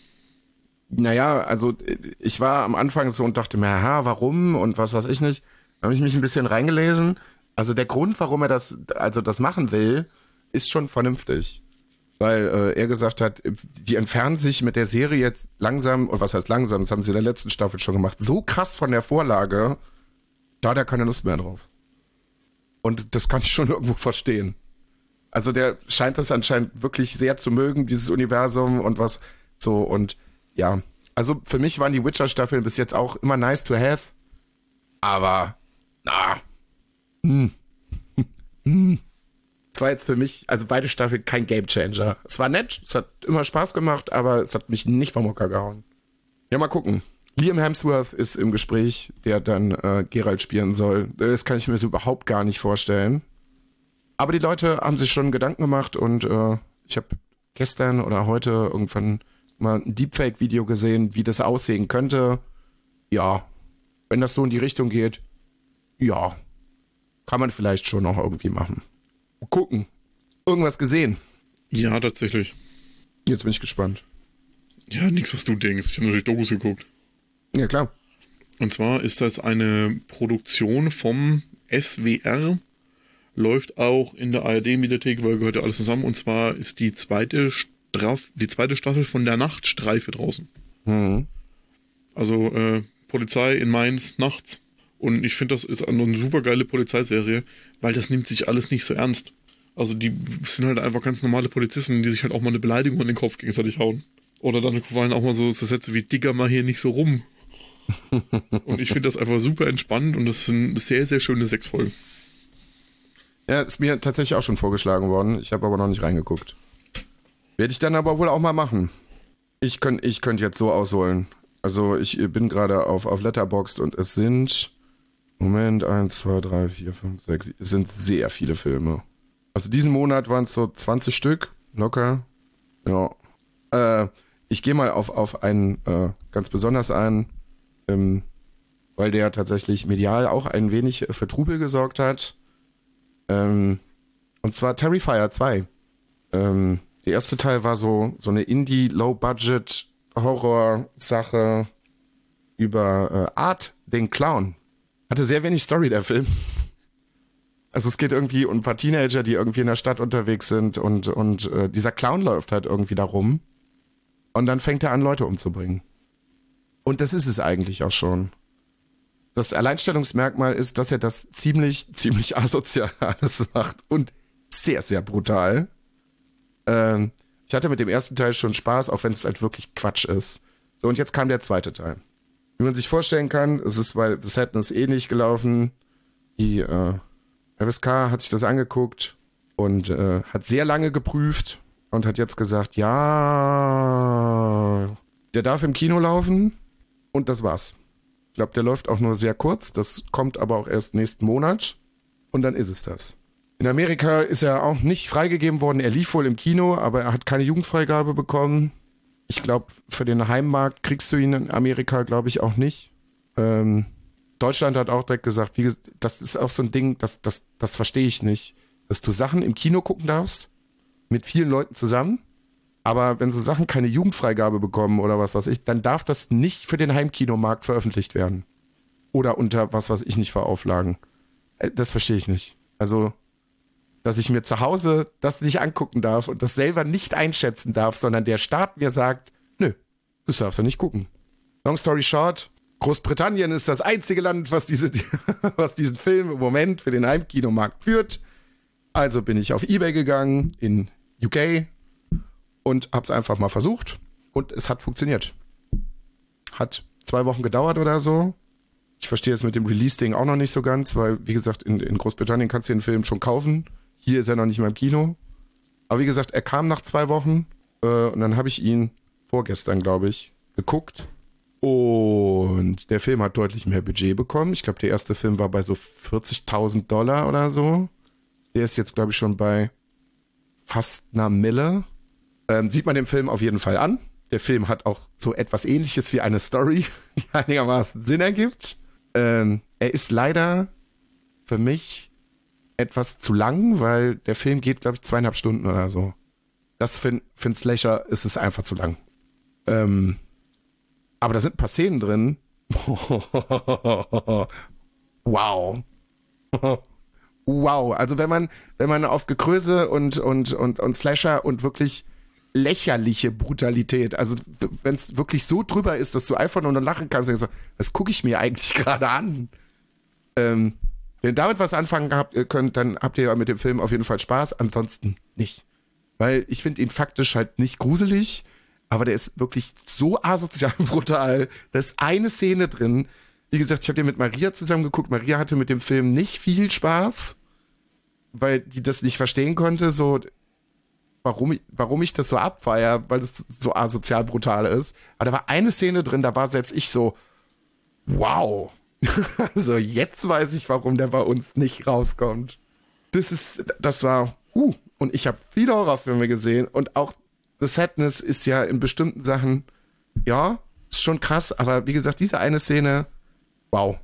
Naja, also ich war am Anfang so und dachte mir, aha, warum und was weiß ich nicht. Da habe ich mich ein bisschen reingelesen. Also der Grund, warum er das, also das machen will, ist schon vernünftig. Weil äh, er gesagt hat, die entfernen sich mit der Serie jetzt langsam, oder was heißt langsam, das haben sie in der letzten Staffel schon gemacht, so krass von der Vorlage, da hat er keine Lust mehr drauf. Und das kann ich schon irgendwo verstehen. Also der scheint das anscheinend wirklich sehr zu mögen, dieses Universum und was so und ja. Also für mich waren die Witcher-Staffeln bis jetzt auch immer nice to have, aber na, hm, hm. Es war jetzt für mich, also beide Staffeln, kein Gamechanger. Es war nett, es hat immer Spaß gemacht, aber es hat mich nicht vom Hocker gehauen. Ja, mal gucken. Liam Hemsworth ist im Gespräch, der dann äh, Geralt spielen soll. Das kann ich mir so überhaupt gar nicht vorstellen. Aber die Leute haben sich schon Gedanken gemacht und äh, ich habe gestern oder heute irgendwann mal ein Deepfake-Video gesehen, wie das aussehen könnte. Ja, wenn das so in die Richtung geht, ja, kann man vielleicht schon noch irgendwie machen. Mal gucken. Irgendwas gesehen? Ja, tatsächlich. Jetzt bin ich gespannt. Ja, nichts, was du denkst. Ich habe natürlich Dokus geguckt. Ja, klar. Und zwar ist das eine Produktion vom S W R. Läuft auch in der A R D-Mediathek, weil gehört ja alles zusammen. Und zwar ist die zweite, Straf, die zweite Staffel von der Nachtstreife draußen. Mhm. Also äh, Polizei in Mainz nachts. Und ich finde, das ist eine super geile Polizeiserie, weil das nimmt sich alles nicht so ernst. Also die sind halt einfach ganz normale Polizisten, die sich halt auch mal eine Beleidigung an den Kopf gegenseitig hauen. Oder dann fallen auch mal so, so Sätze wie Digger mal hier nicht so rum. Und ich finde das einfach super entspannt und das sind sehr, sehr schöne sechs Folgen. Ja, ist mir tatsächlich auch schon vorgeschlagen worden. Ich habe aber noch nicht reingeguckt. Werde ich dann aber wohl auch mal machen. Ich könnte ich könnt jetzt so ausholen. Also ich bin gerade auf, auf Letterboxd und es sind, Moment, eins, zwei, drei, vier, fünf, sechs, es sind sehr viele Filme. Also diesen Monat waren es so zwanzig Stück, locker. Ja. Äh, ich gehe mal auf, auf einen äh, ganz besonders ein, ähm, weil der tatsächlich medial auch ein wenig für Trubel gesorgt hat. Ähm, und zwar Terrifier zwei. Ähm, der erste Teil war so, so eine Indie-Low-Budget-Horror-Sache über äh, Art, den Clown. Hatte sehr wenig Story, der Film. Also es geht irgendwie um ein paar Teenager, die irgendwie in der Stadt unterwegs sind und, und äh, dieser Clown läuft halt irgendwie da rum. Und dann fängt er an, Leute umzubringen. Und das ist es eigentlich auch schon. Das Alleinstellungsmerkmal ist, dass er das ziemlich, ziemlich asozial alles macht und sehr, sehr brutal. Ähm, ich hatte mit dem ersten Teil schon Spaß, auch wenn es halt wirklich Quatsch ist. So, und jetzt kam der zweite Teil. Wie man sich vorstellen kann, es ist bei The Sadness ähnlich gelaufen. Die äh, F S K hat sich das angeguckt und äh, hat sehr lange geprüft und hat jetzt gesagt, ja, der darf im Kino laufen und das war's. Ich glaube, der läuft auch nur sehr kurz. Das kommt aber auch erst nächsten Monat. Und dann ist es das. In Amerika ist er auch nicht freigegeben worden. Er lief wohl im Kino, aber er hat keine Jugendfreigabe bekommen. Ich glaube, für den Heimmarkt kriegst du ihn in Amerika, glaube ich, auch nicht. Ähm, Deutschland hat auch direkt gesagt, wie, das ist auch so ein Ding, das, das, das verstehe ich nicht. Dass du Sachen im Kino gucken darfst, mit vielen Leuten zusammen. Aber wenn so Sachen keine Jugendfreigabe bekommen oder was weiß ich, dann darf das nicht für den Heimkinomarkt veröffentlicht werden. Oder unter was weiß ich nicht für Auflagen. Das verstehe ich nicht. Also, dass ich mir zu Hause das nicht angucken darf und das selber nicht einschätzen darf, sondern der Staat mir sagt, nö, das darfst du nicht gucken. Long story short, Großbritannien ist das einzige Land, was, diese, was diesen Film im Moment für den Heimkinomarkt führt. Also bin ich auf eBay gegangen in U K und hab's einfach mal versucht und es hat funktioniert. Hat zwei Wochen gedauert oder so. Ich verstehe es mit dem Release-Ding auch noch nicht so ganz, weil, wie gesagt, in, in Großbritannien kannst du den Film schon kaufen. Hier ist er noch nicht mal im Kino. Aber wie gesagt, er kam nach zwei Wochen äh, und dann habe ich ihn vorgestern, glaube ich, geguckt. Und der Film hat deutlich mehr Budget bekommen. Ich glaube, der erste Film war bei so vierzigtausend Dollar oder so. Der ist jetzt, glaube ich, schon bei fast einer Mille. Ähm, sieht man dem Film auf jeden Fall an. Der Film hat auch so etwas Ähnliches wie eine Story, die einigermaßen Sinn ergibt. Ähm, er ist leider für mich etwas zu lang, weil der Film geht, glaube ich, zweieinhalb Stunden oder so. Das für, für einen Slasher ist es einfach zu lang. Ähm, aber da sind ein paar Szenen drin. Wow. Wow. Also wenn man, wenn man auf Gekröse und, und, und, und Slasher und wirklich lächerliche Brutalität, also wenn es wirklich so drüber ist, dass du einfach nur noch lachen kannst und so, was gucke ich mir eigentlich gerade an? Ähm, wenn ihr damit was anfangen habt, ihr könnt, dann habt ihr mit dem Film auf jeden Fall Spaß, ansonsten nicht. Weil ich finde ihn faktisch halt nicht gruselig, aber der ist wirklich so asozial brutal. Da ist eine Szene drin, wie gesagt, ich habe den mit Maria zusammen geguckt, Maria hatte mit dem Film nicht viel Spaß, weil die das nicht verstehen konnte, so warum ich, warum ich das so abfeier, weil es so asozial brutal ist. Aber da war eine Szene drin, da war selbst ich so, wow. Also jetzt weiß ich, warum der bei uns nicht rauskommt. Das ist, das war, uh, und ich habe viele Horrorfilme gesehen und auch The Sadness ist ja in bestimmten Sachen, ja, ist schon krass, aber wie gesagt, diese eine Szene, wow.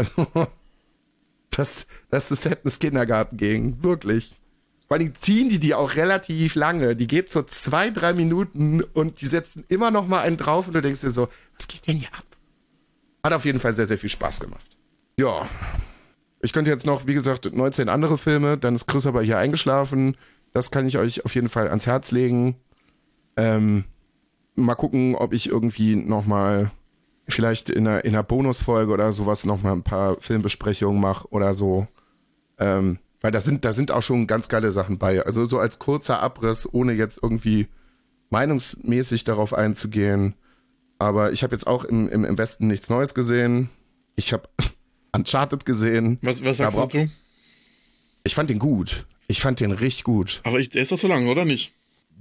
Das, das ist The Sadness Kindergarten gegen, wirklich. Vor allem ziehen die die auch relativ lange. Die geht so zwei, drei Minuten und die setzen immer noch mal einen drauf und du denkst dir so, was geht denn hier ab? Hat auf jeden Fall sehr, sehr viel Spaß gemacht. Ja. Ich könnte jetzt noch, wie gesagt, neunzehn andere Filme, dann ist Chris aber hier eingeschlafen. Das kann ich euch auf jeden Fall ans Herz legen. Ähm, mal gucken, ob ich irgendwie noch mal vielleicht in einer, in einer Bonusfolge oder sowas noch mal ein paar Filmbesprechungen mache oder so. Ähm, weil da sind, da sind auch schon ganz geile Sachen bei. Also so als kurzer Abriss, ohne jetzt irgendwie meinungsmäßig darauf einzugehen. Aber ich habe jetzt auch im, im, im Westen nichts Neues gesehen. Ich habe Uncharted gesehen. Was, was sagst du dazu? Ich fand den gut. Ich fand den richtig gut. Aber ich, der ist doch so lang, oder nicht?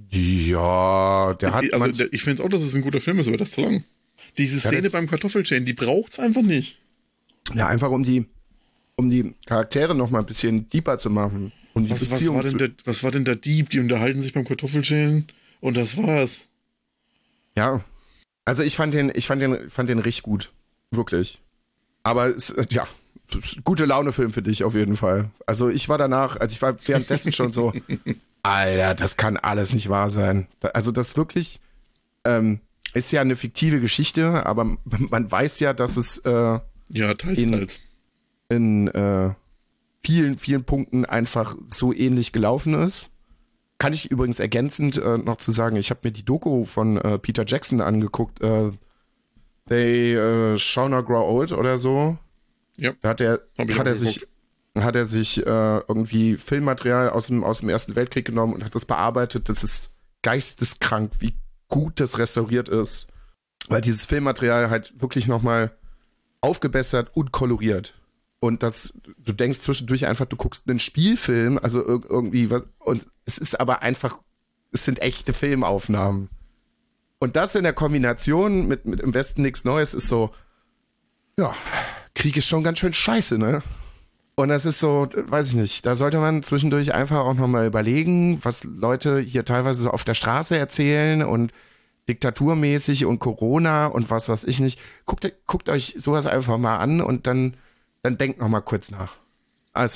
Ja, der hat... Also der, ich finde auch, dass es ein guter Film ist, aber das ist zu lang. Diese Szene beim Kartoffelschälen, die braucht's einfach nicht. Ja, einfach um die, um die Charaktere noch mal ein bisschen deeper zu machen. Um die was, was, war denn der, was war denn der Dieb? Die unterhalten sich beim Kartoffelschälen und das war's. Ja. Also ich fand den, ich fand den, fand den richtig gut. Wirklich. Aber es, ja, gute Laune-Film für dich auf jeden Fall. Also ich war danach, also ich war währenddessen schon so, Alter, das kann alles nicht wahr sein. Also das wirklich ähm, ist ja eine fiktive Geschichte, aber man weiß ja, dass es äh, ja, teils, in, teils. in äh, vielen, vielen Punkten einfach so ähnlich gelaufen ist. Kann ich übrigens ergänzend äh, noch zu sagen, ich habe mir die Doku von äh, Peter Jackson angeguckt, äh, They uh, Shall Not Grow Old oder so. Ja. Da hat er, hat er sich, hat er sich äh, irgendwie Filmmaterial aus dem, aus dem Ersten Weltkrieg genommen und hat das bearbeitet. Das ist geisteskrank, wie gut das restauriert ist. Weil dieses Filmmaterial halt wirklich nochmal aufgebessert und koloriert. Und das, du denkst zwischendurch einfach, du guckst einen Spielfilm, also ir- irgendwie was, und es ist aber einfach, es sind echte Filmaufnahmen. Und das in der Kombination mit, mit im Westen nichts Neues ist so, ja, Krieg ist schon ganz schön scheiße, ne? Und das ist so, weiß ich nicht, da sollte man zwischendurch einfach auch nochmal überlegen, was Leute hier teilweise so auf der Straße erzählen und diktaturmäßig und Corona und was weiß ich nicht. Guckt, guckt euch sowas einfach mal an und dann, dann denkt nochmal kurz nach. Also,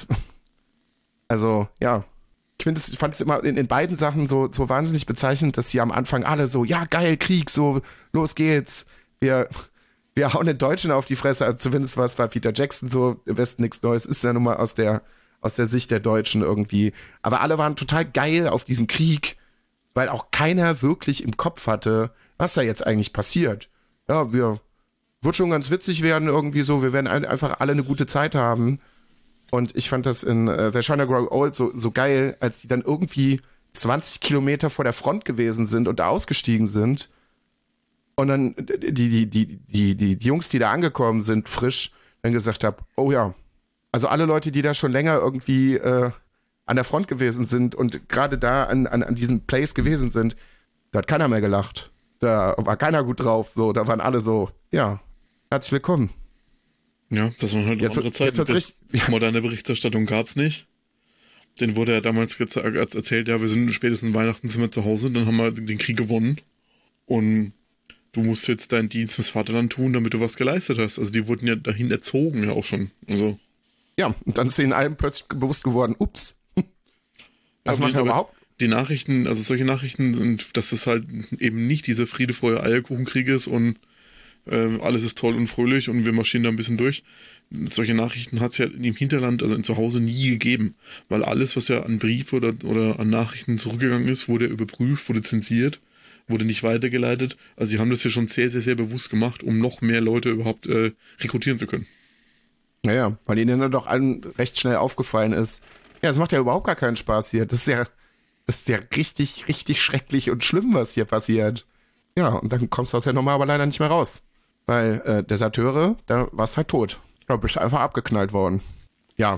also ja. Ich finde es, fand es immer in, in beiden Sachen so, so wahnsinnig bezeichnend, dass die am Anfang alle so, ja geil, Krieg, so, los geht's. Wir, wir hauen den Deutschen auf die Fresse, also zumindest was bei Peter Jackson so, im Westen nichts Neues, ist ja nun mal aus der, aus der Sicht der Deutschen irgendwie. Aber alle waren total geil auf diesen Krieg, weil auch keiner wirklich im Kopf hatte, was da jetzt eigentlich passiert. Ja, wir, wird schon ganz witzig werden irgendwie so, wir werden ein, einfach alle eine gute Zeit haben. Und ich fand das in uh, The Shall Not Grow Old so, so geil, als die dann irgendwie zwanzig Kilometer vor der Front gewesen sind und da ausgestiegen sind. Und dann die, die, die, die, die, die Jungs, die da angekommen sind, frisch, dann gesagt haben, oh ja, also alle Leute, die da schon länger irgendwie äh, an der Front gewesen sind und gerade da an, an, an diesem Place gewesen sind, da hat keiner mehr gelacht. Da war keiner gut drauf, so, da waren alle so, ja, herzlich willkommen. Ja, das waren halt jetzt, andere Zeiten. Jetzt richtig, ja. Moderne Berichterstattung gab's nicht. Den wurde ja damals geze- erzählt, ja, wir sind spätestens Weihnachten sind wir zu Hause, dann haben wir den Krieg gewonnen. Und du musst jetzt deinen Dienst fürs Vaterland tun, damit du was geleistet hast. Also die wurden ja dahin erzogen, ja auch schon. Also. Ja, und dann ist denen allen plötzlich bewusst geworden, ups. Das macht ja überhaupt. Die Nachrichten, also solche Nachrichten sind, dass es halt eben nicht dieser Friede, Freude, Eierkuchenkrieg ist und äh, alles ist toll und fröhlich und wir marschieren da ein bisschen durch. Solche Nachrichten hat es ja im Hinterland, also zu Hause nie gegeben, weil alles, was ja an Brief oder, oder an Nachrichten zurückgegangen ist, wurde überprüft, wurde zensiert, wurde nicht weitergeleitet. Also sie haben das ja schon sehr, sehr, sehr bewusst gemacht, um noch mehr Leute überhaupt äh, rekrutieren zu können. Naja, weil ihnen dann doch allen recht schnell aufgefallen ist, ja, es macht ja überhaupt gar keinen Spaß hier. Das ist ja, das ist ja richtig, richtig schrecklich und schlimm, was hier passiert. Ja, und dann kommst du aus der Nummer aber leider nicht mehr raus. Weil äh, Deserteure, da warst halt tot. Da bist du einfach abgeknallt worden. Ja,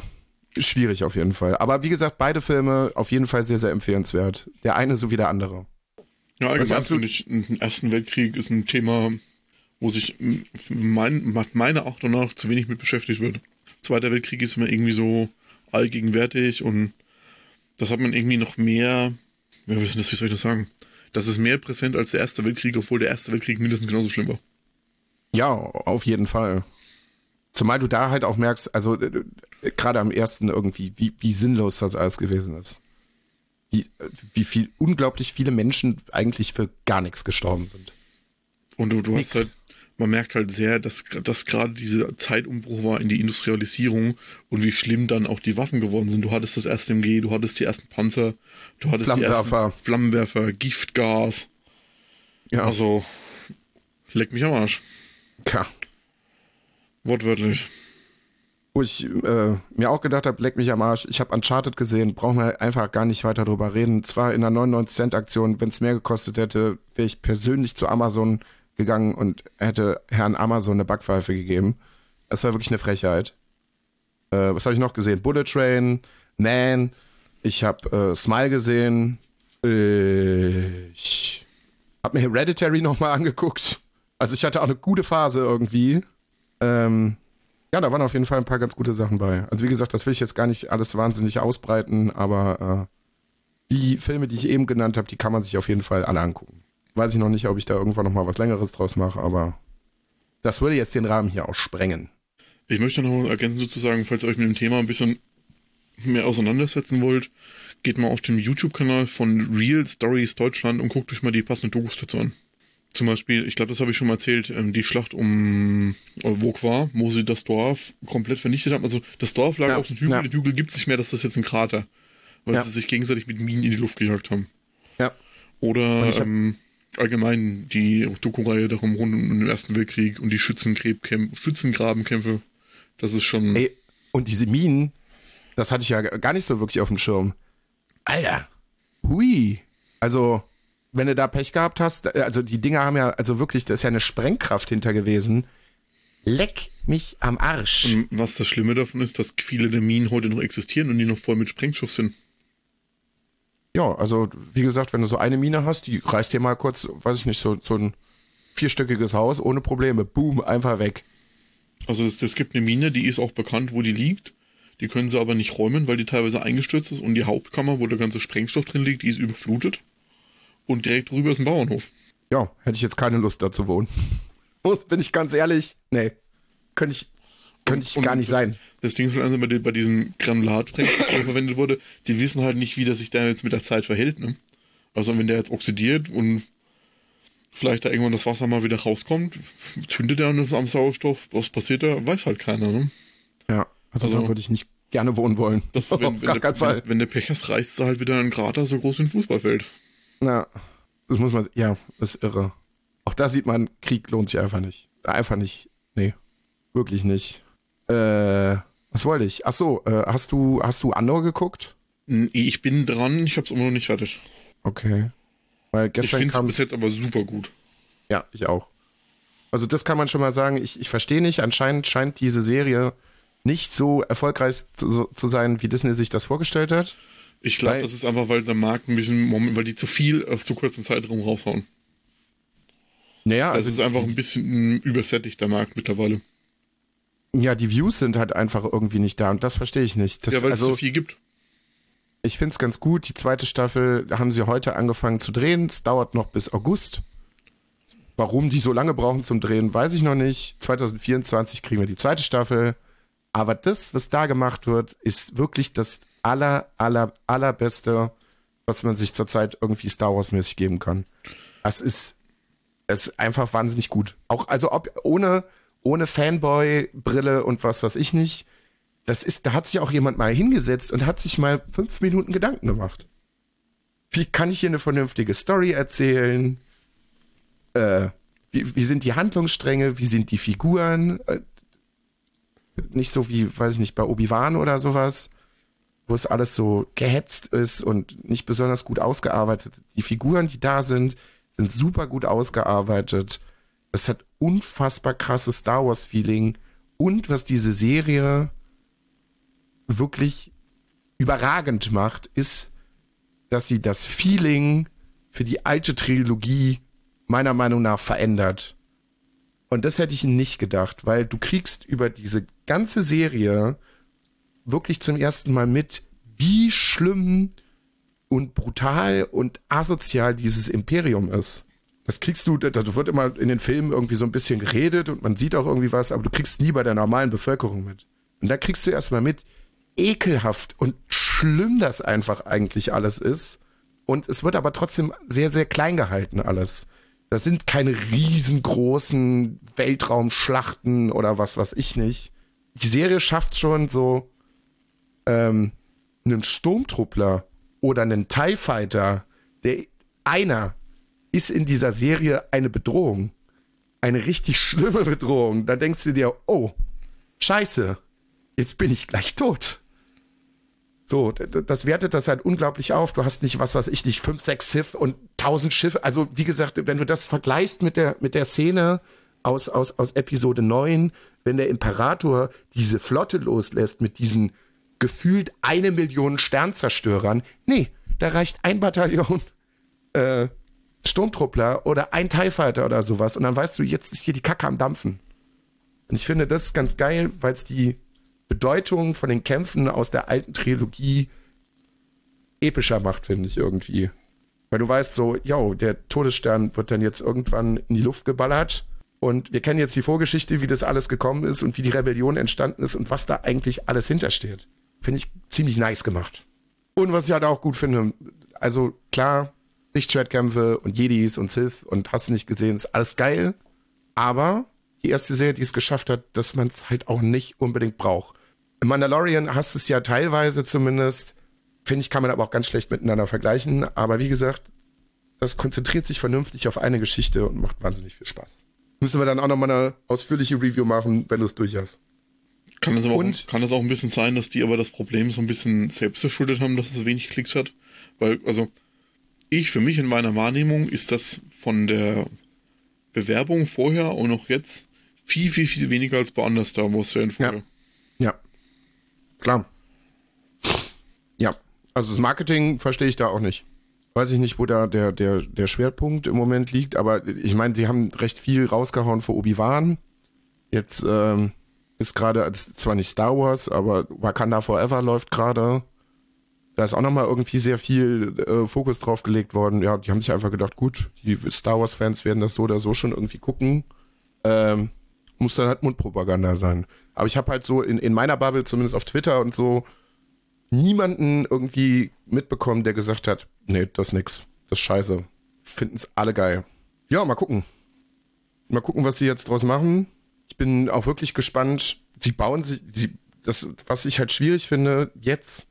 schwierig auf jeden Fall. Aber wie gesagt, beide Filme auf jeden Fall sehr, sehr empfehlenswert. Der eine sowie der andere. Ja, allgemein finde ich, im Ersten Weltkrieg ist ein Thema, wo sich mein, meiner Achtung nach zu wenig mit beschäftigt wird. Zweiter Weltkrieg ist immer irgendwie so allgegenwärtig und das hat man irgendwie noch mehr, wie soll ich das sagen? Das ist mehr präsent als der Erste Weltkrieg, obwohl der Erste Weltkrieg mindestens genauso schlimm war. Ja, auf jeden Fall. Zumal du da halt auch merkst, also äh, gerade am ersten irgendwie, wie, wie sinnlos das alles gewesen ist. Wie, wie viel, unglaublich viele Menschen eigentlich für gar nichts gestorben sind. Und du, du hast halt, man merkt halt sehr, dass, dass gerade dieser Zeitumbruch war in die Industrialisierung und wie schlimm dann auch die Waffen geworden sind. Du hattest das erste M G, du hattest die ersten Panzer, du hattest die ersten Flammenwerfer, Giftgas. Ja. Also, leck mich am Arsch. Ja. Wortwörtlich. Wo ich äh, mir auch gedacht habe, leck mich am Arsch, ich habe Uncharted gesehen, brauchen wir einfach gar nicht weiter drüber reden. Zwar in einer neunundneunzig Cent Aktion, wenn es mehr gekostet hätte, wäre ich persönlich zu Amazon gegangen und hätte Herrn Amazon eine Backpfeife gegeben. Das war wirklich eine Frechheit. Äh, was habe ich noch gesehen? Bullet Train, Man, ich habe äh, Smile gesehen, ich habe mir Hereditary nochmal angeguckt. Also ich hatte auch eine gute Phase irgendwie. Ähm, ja, da waren auf jeden Fall ein paar ganz gute Sachen bei. Also wie gesagt, das will ich jetzt gar nicht alles wahnsinnig ausbreiten, aber äh, die Filme, die ich eben genannt habe, die kann man sich auf jeden Fall alle angucken. Weiß ich noch nicht, ob ich da irgendwann nochmal was Längeres draus mache, aber das würde jetzt den Rahmen hier auch sprengen. Ich möchte noch ergänzen sozusagen, falls ihr euch mit dem Thema ein bisschen mehr auseinandersetzen wollt, geht mal auf den YouTube-Kanal von Real Stories Deutschland und guckt euch mal die passenden Dokus dazu an. Zum Beispiel, ich glaube, das habe ich schon mal erzählt, die Schlacht um Vauquois, wo sie das Dorf komplett vernichtet haben. Also das Dorf lag ja auf dem Hügel, ja. Den Hügel gibt es nicht mehr, das ist jetzt ein Krater, weil ja. sie sich gegenseitig mit Minen in die Luft gejagt haben. Ja. Oder hab... ähm, allgemein die Doku-Reihe darum rund um den Ersten Weltkrieg und die Schützengrabenkämpfe, das ist schon... Ey, und diese Minen, das hatte ich ja gar nicht so wirklich auf dem Schirm. Alter, hui. Also... Wenn du da Pech gehabt hast, also die Dinger haben ja, also wirklich, da ist ja eine Sprengkraft hinter gewesen. Leck mich am Arsch. Und was das Schlimme davon ist, dass viele der Minen heute noch existieren und die noch voll mit Sprengstoff sind. Ja, also wie gesagt, wenn du so eine Mine hast, die reißt dir mal kurz, weiß ich nicht, so, so ein vierstöckiges Haus ohne Probleme. Boom, einfach weg. Also es, es gibt eine Mine, die ist auch bekannt, wo die liegt. Die können sie aber nicht räumen, weil die teilweise eingestürzt ist und die Hauptkammer, wo der ganze Sprengstoff drin liegt, die ist überflutet. Und direkt drüber ist ein Bauernhof. Ja, hätte ich jetzt keine Lust da zu wohnen. Bin ich ganz ehrlich, nee, könnte ich, könnte ich und, gar nicht das, sein. Das Ding ist halt also bei, bei diesem Granulatsprengstoff, der verwendet wurde, die wissen halt nicht, wie der sich da jetzt mit der Zeit verhält. Ne? Also wenn der jetzt oxidiert und vielleicht da irgendwann das Wasser mal wieder rauskommt, zündet er am Sauerstoff, was passiert da, weiß halt keiner. Ne? Ja, also, also da würde ich nicht gerne wohnen wollen. Das, wenn, Auf wenn gar keinen Fall. Wenn, wenn der Pech hast, reißt er halt wieder ein Krater so groß wie ein Fußballfeld. Na, das muss man, ja, das ist irre. Auch da sieht man, Krieg lohnt sich einfach nicht. Einfach nicht. Nee, wirklich nicht. Äh, was wollte ich? Ach so, äh, hast du, hast du Andor geguckt? Ich bin dran, ich hab's immer noch nicht fertig. Okay. Weil gestern ich finde es bis jetzt aber super gut. Ja, ich auch. Also das kann man schon mal sagen, ich, ich verstehe nicht, anscheinend scheint diese Serie nicht so erfolgreich zu, zu sein, wie Disney sich das vorgestellt hat. Ich glaube, das ist einfach, weil der Markt ein bisschen, weil die zu viel auf zu kurzen Zeitraum raushauen. Naja, also es ist einfach ein bisschen übersättigt, der Markt mittlerweile. Ja, die Views sind halt einfach irgendwie nicht da und das verstehe ich nicht. Das, ja, weil also, es so viel gibt. Ich finde es ganz gut. Die zweite Staffel haben sie heute angefangen zu drehen. Es dauert noch bis August. Warum die so lange brauchen zum Drehen, weiß ich noch nicht. zwanzig vierundzwanzig kriegen wir die zweite Staffel. Aber das, was da gemacht wird, ist wirklich das aller, aller, allerbeste, was man sich zurzeit irgendwie Star Wars-mäßig geben kann. Das ist, das ist einfach wahnsinnig gut. Auch, also ob, ohne, ohne Fanboy-Brille und was weiß ich nicht. Das ist, da hat sich auch jemand mal hingesetzt und hat sich mal fünf Minuten Gedanken gemacht. Wie kann ich hier eine vernünftige Story erzählen? Äh, wie, wie sind die Handlungsstränge? Wie sind die Figuren? Äh, nicht so wie, weiß ich nicht, bei Obi-Wan oder sowas, wo es alles so gehetzt ist und nicht besonders gut ausgearbeitet. Die Figuren, die da sind, sind super gut ausgearbeitet. Es hat unfassbar krasses Star Wars-Feeling. Und was diese Serie wirklich überragend macht, ist, dass sie das Feeling für die alte Trilogie meiner Meinung nach verändert. Und das hätte ich nicht gedacht, weil du kriegst über diese ganze Serie wirklich zum ersten Mal mit, wie schlimm und brutal und asozial dieses Imperium ist. Das kriegst du, das wird immer in den Filmen irgendwie so ein bisschen geredet und man sieht auch irgendwie was, aber du kriegst nie bei der normalen Bevölkerung mit. Und da kriegst du erstmal mit, ekelhaft und schlimm das einfach eigentlich alles ist. Und es wird aber trotzdem sehr, sehr klein gehalten alles. Das sind keine riesengroßen Weltraumschlachten oder was weiß ich nicht. Die Serie schafft schon so ähm, einen Sturmtruppler oder einen TIE Fighter, der einer ist in dieser Serie eine Bedrohung. Eine richtig schlimme Bedrohung. Da denkst du dir, oh, scheiße, jetzt bin ich gleich tot. So, das wertet das halt unglaublich auf. Du hast nicht, was weiß ich nicht, fünf, sechs Sith und tausend Schiffe. Also, wie gesagt, wenn du das vergleichst mit der, mit der Szene aus, aus, aus Episode neun, wenn der Imperator diese Flotte loslässt mit diesen gefühlt eine Million Sternzerstörern. Nee, da reicht ein Bataillon äh, Sturmtruppler oder ein TIE Fighter oder sowas. Und dann weißt du, jetzt ist hier die Kacke am Dampfen. Und ich finde das ganz geil, weil es die Bedeutung von den Kämpfen aus der alten Trilogie epischer macht, finde ich irgendwie. Weil du weißt so, yo, der Todesstern wird dann jetzt irgendwann in die Luft geballert und wir kennen jetzt die Vorgeschichte, wie das alles gekommen ist und wie die Rebellion entstanden ist und was da eigentlich alles hintersteht. Finde ich ziemlich nice gemacht. Und was ich halt auch gut finde, also klar, Lichtschwertkämpfe und Jedis und Sith und hast du nicht gesehen, ist alles geil, aber die erste Serie, die es geschafft hat, dass man es halt auch nicht unbedingt braucht. Im Mandalorian hast du es ja teilweise zumindest, finde ich, kann man aber auch ganz schlecht miteinander vergleichen, aber wie gesagt, das konzentriert sich vernünftig auf eine Geschichte und macht wahnsinnig viel Spaß. Müssen wir dann auch nochmal eine ausführliche Review machen, wenn du es durch hast. Kann es aber auch, kann es auch ein bisschen sein, dass die aber das Problem so ein bisschen selbst verschuldet haben, dass es wenig Klicks hat? Weil, also, ich, für mich in meiner Wahrnehmung ist das von der Bewerbung vorher und auch jetzt viel, viel, viel weniger als bei anders da, wo es ja in Ja. Ja. Klar. Ja. Also das Marketing verstehe ich da auch nicht. Weiß ich nicht, wo da der, der, der Schwerpunkt im Moment liegt, aber ich meine, die haben recht viel rausgehauen für Obi-Wan. Jetzt ähm, ist gerade, zwar nicht Star Wars, aber Wakanda Forever läuft gerade. Da ist auch nochmal irgendwie sehr viel äh, Fokus drauf gelegt worden. Ja, die haben sich einfach gedacht, gut, die Star Wars-Fans werden das so oder so schon irgendwie gucken. Ähm, muss dann halt Mundpropaganda sein. Aber ich habe halt so in, in meiner Bubble, zumindest auf Twitter und so, niemanden irgendwie mitbekommen, der gesagt hat, nee, das ist nix, das ist scheiße. Finden's alle geil. Ja, mal gucken. Mal gucken, was sie jetzt draus machen. Ich bin auch wirklich gespannt. Sie bauen sich, sie, das, was ich halt schwierig finde, jetzt,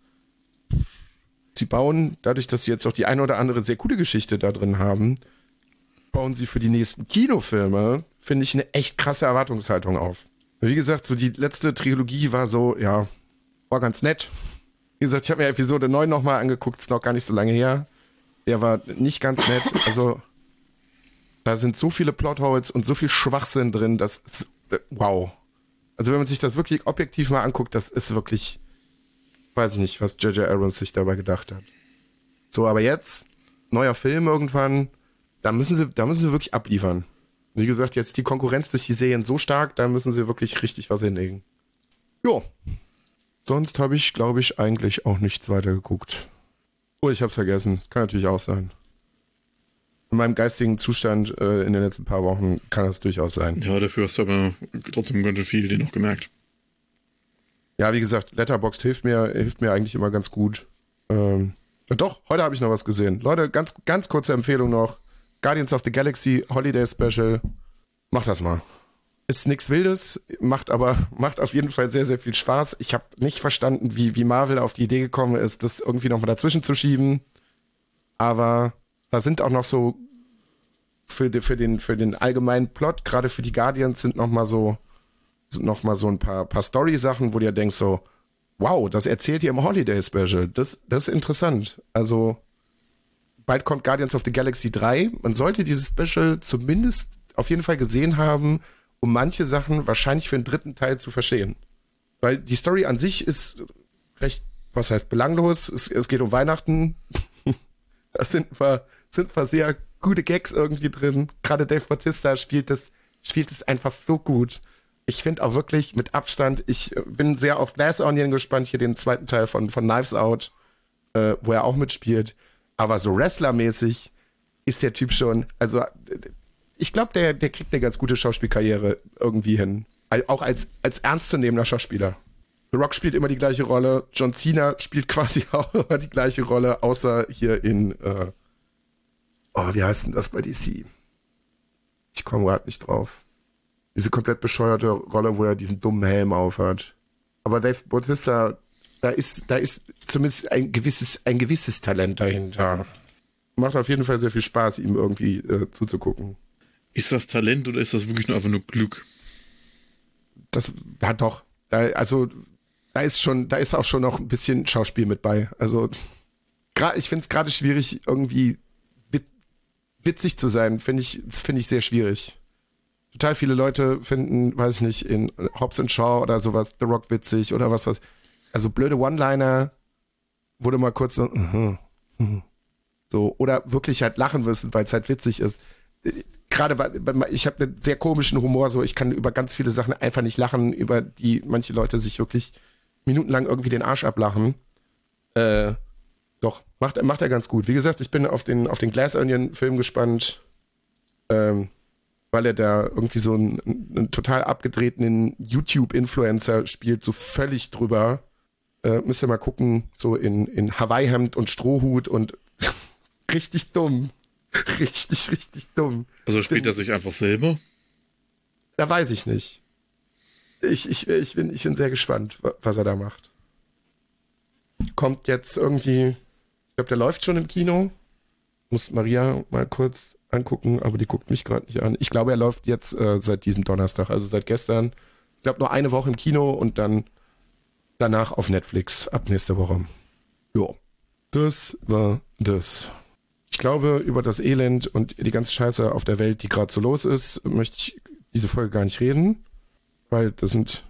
sie bauen, dadurch, dass sie jetzt auch die eine oder andere sehr coole Geschichte da drin haben, bauen sie für die nächsten Kinofilme, finde ich, eine echt krasse Erwartungshaltung auf. Wie gesagt, so die letzte Trilogie war so, ja, war ganz nett. Wie gesagt, ich habe mir Episode neun nochmal angeguckt, ist noch gar nicht so lange her. Der war nicht ganz nett. Also, da sind so viele Plotholes und so viel Schwachsinn drin, das ist, wow. Also, wenn man sich das wirklich objektiv mal anguckt, das ist wirklich, weiß ich nicht, was J J Abrams sich dabei gedacht hat. So, aber jetzt, neuer Film irgendwann, da müssen sie, da müssen sie wirklich abliefern. Wie gesagt, jetzt die Konkurrenz durch die Serien so stark, da müssen sie wirklich richtig was hinlegen. Jo. Sonst habe ich, glaube ich, eigentlich auch nichts weiter geguckt. Oh, ich habe es vergessen. Das kann natürlich auch sein. In meinem geistigen Zustand äh, in den letzten paar Wochen kann das durchaus sein. Ja, dafür hast du aber trotzdem ganz viel dir noch gemerkt. Ja, wie gesagt, Letterboxd hilft mir, hilft mir eigentlich immer ganz gut. Ähm, doch, heute habe ich noch was gesehen. Leute, ganz, ganz kurze Empfehlung noch. Guardians of the Galaxy Holiday Special. Macht das mal. Ist nichts Wildes, macht aber macht auf jeden Fall sehr, sehr viel Spaß. Ich habe nicht verstanden, wie, wie Marvel auf die Idee gekommen ist, das irgendwie nochmal dazwischen zu schieben. Aber da sind auch noch so für, die, für, den, für den allgemeinen Plot, gerade für die Guardians, sind nochmal so, sind noch mal so ein paar, paar Story-Sachen, wo du dir denkst so, wow, das erzählt ihr im Holiday Special. Das, das ist interessant. Also bald kommt Guardians of the Galaxy drei. Man sollte dieses Special zumindest auf jeden Fall gesehen haben, um manche Sachen wahrscheinlich für den dritten Teil zu verstehen. Weil die Story an sich ist recht, was heißt belanglos. Es, es geht um Weihnachten. Da sind ein sind paar sehr gute Gags irgendwie drin. Gerade Dave Bautista spielt das, spielt es einfach so gut. Ich finde auch wirklich mit Abstand, ich bin sehr auf Glass Onion gespannt, hier den zweiten Teil von, von Knives Out, äh, wo er auch mitspielt. Aber so Wrestler-mäßig ist der Typ schon, also ich glaube, der, der kriegt eine ganz gute Schauspielkarriere irgendwie hin. Auch als, als ernstzunehmender Schauspieler. The Rock spielt immer die gleiche Rolle, John Cena spielt quasi auch immer die gleiche Rolle, außer hier in, äh, oh, wie heißt denn das bei D C? Ich komme gerade nicht drauf. Diese komplett bescheuerte Rolle, wo er diesen dummen Helm aufhat. Aber Dave Bautista, da ist, da ist zumindest ein gewisses, ein gewisses Talent dahinter. Macht auf jeden Fall sehr viel Spaß, ihm irgendwie äh, zuzugucken. Ist das Talent oder ist das wirklich nur einfach nur Glück? Das hat doch, da, also da ist schon, da ist auch schon noch ein bisschen Schauspiel mit bei. Also ich finde es gerade schwierig, irgendwie wit- witzig zu sein, finde ich, finde ich sehr schwierig. Total viele Leute finden, weiß ich nicht, in Hobbs and Shaw oder sowas, The Rock witzig oder was, was. Also blöde One-Liner, wurde mal kurz so, uh-huh, uh-huh, so, oder wirklich halt lachen müssen, weil es halt witzig ist. Gerade, weil ich habe einen sehr komischen Humor, so, ich kann über ganz viele Sachen einfach nicht lachen, über die manche Leute sich wirklich minutenlang irgendwie den Arsch ablachen. Äh, doch, macht, macht er ganz gut. Wie gesagt, ich bin auf den, auf den Glass Onion-Film gespannt. Ähm, weil er da irgendwie so einen, einen total abgedrehten YouTube-Influencer spielt, so völlig drüber. Äh, müsst ihr mal gucken, so in, in Hawaii-Hemd und Strohhut und richtig dumm. Richtig, richtig dumm. Also spielt bin, er sich einfach selber? Da weiß ich nicht. Ich, ich, ich, bin, ich bin sehr gespannt, was er da macht. Kommt jetzt irgendwie, ich glaube, der läuft schon im Kino. Muss Maria mal kurz angucken, aber die guckt mich gerade nicht an. Ich glaube, er läuft jetzt äh, seit diesem Donnerstag, also seit gestern. Ich glaube, nur eine Woche im Kino und dann danach auf Netflix ab nächste Woche. Jo. Das war das. Ich glaube, über das Elend und die ganze Scheiße auf der Welt, die gerade so los ist, möchte ich diese Folge gar nicht reden, weil das sind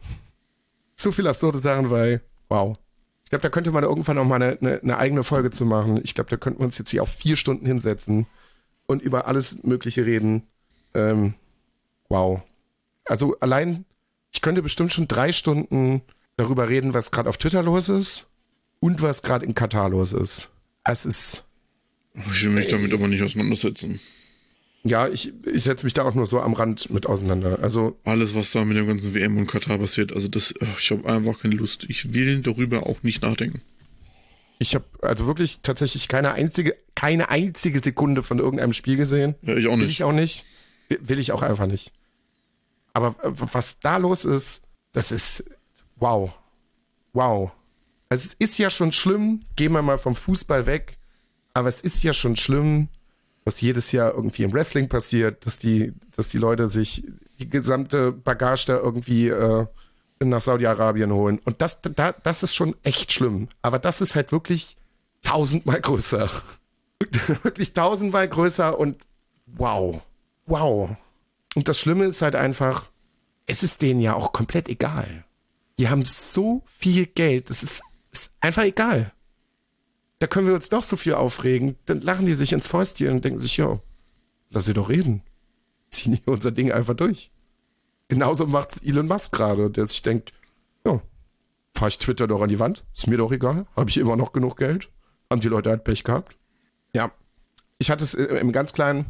zu viele absurde Sachen, weil, wow. Ich glaube, da könnte man irgendwann auch mal eine, eine, eine eigene Folge zu machen. Ich glaube, da könnten wir uns jetzt hier auf vier Stunden hinsetzen und über alles Mögliche reden. Ähm, wow. Also allein, ich könnte bestimmt schon drei Stunden darüber reden, was gerade auf Twitter los ist und was gerade in Katar los ist. Es ist... Ich will mich damit aber nicht auseinandersetzen. Ja, ich, ich setze mich da auch nur so am Rand mit auseinander. Also alles, was da mit dem ganzen W M und Katar passiert, also das, ich habe einfach keine Lust. Ich will darüber auch nicht nachdenken. Ich habe also wirklich tatsächlich keine einzige, keine einzige Sekunde von irgendeinem Spiel gesehen. Ja, ich auch nicht. Will ich auch nicht. Will ich auch einfach nicht. Aber was da los ist, das ist wow. Wow. Also es ist ja schon schlimm, gehen wir mal vom Fußball weg, aber es ist ja schon schlimm, was jedes Jahr irgendwie im Wrestling passiert, dass die, dass die Leute sich die gesamte Bagage da irgendwie äh, nach Saudi-Arabien holen. Und das, da, das ist schon echt schlimm. Aber das ist halt wirklich tausendmal größer. Wirklich tausendmal größer und wow. Wow. Und das Schlimme ist halt einfach, es ist denen ja auch komplett egal. Die haben so viel Geld, das ist, ist einfach egal. Da können wir uns doch so viel aufregen. Dann lachen die sich ins Fäustchen und denken sich, ja, lass sie doch reden. Ziehen hier unser Ding einfach durch. Genauso macht's Elon Musk gerade, der sich denkt, ja, fahr ich Twitter doch an die Wand, ist mir doch egal, habe ich immer noch genug Geld. Haben die Leute halt Pech gehabt. Ja, ich hatte es im ganz Kleinen,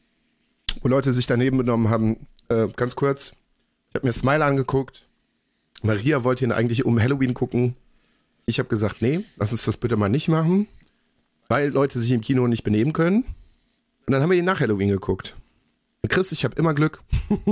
wo Leute sich daneben benommen haben, äh, ganz kurz, ich habe mir Smile angeguckt. Maria wollte ihn eigentlich um Halloween gucken. Ich habe gesagt, nee, lass uns das bitte mal nicht machen, weil Leute sich im Kino nicht benehmen können. Und dann haben wir ihn nach Halloween geguckt. Und Chris, ich habe immer Glück.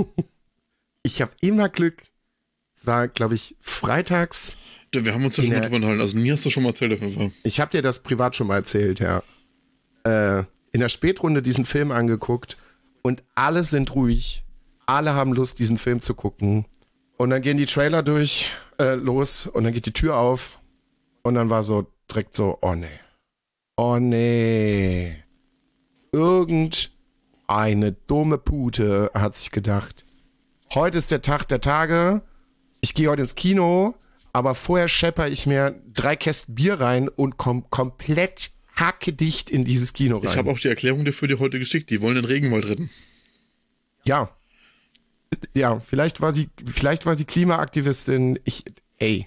ich habe immer Glück. Es war, glaube ich, freitags. Wir haben uns ja schon mal drüber unterhalten. Also mir hast du schon mal erzählt, auf jeden Fall. Ich habe dir das privat schon mal erzählt, ja. Äh, in der Spätrunde diesen Film angeguckt und alle sind ruhig. Alle haben Lust, diesen Film zu gucken. Und dann gehen die Trailer durch, äh, los und dann geht die Tür auf. Und dann war so direkt so, oh nee. Oh nee. Irgendeine dumme Pute hat sich gedacht, heute ist der Tag der Tage, ich gehe heute ins Kino, aber vorher schepper ich mir drei Kästen Bier rein und komm komplett hackedicht in dieses Kino rein. Ich habe auch die Erklärung dafür dir heute geschickt. Die wollen den Regenwald retten. Ja. Ja, vielleicht war sie, vielleicht war sie Klimaaktivistin. Ich, ey.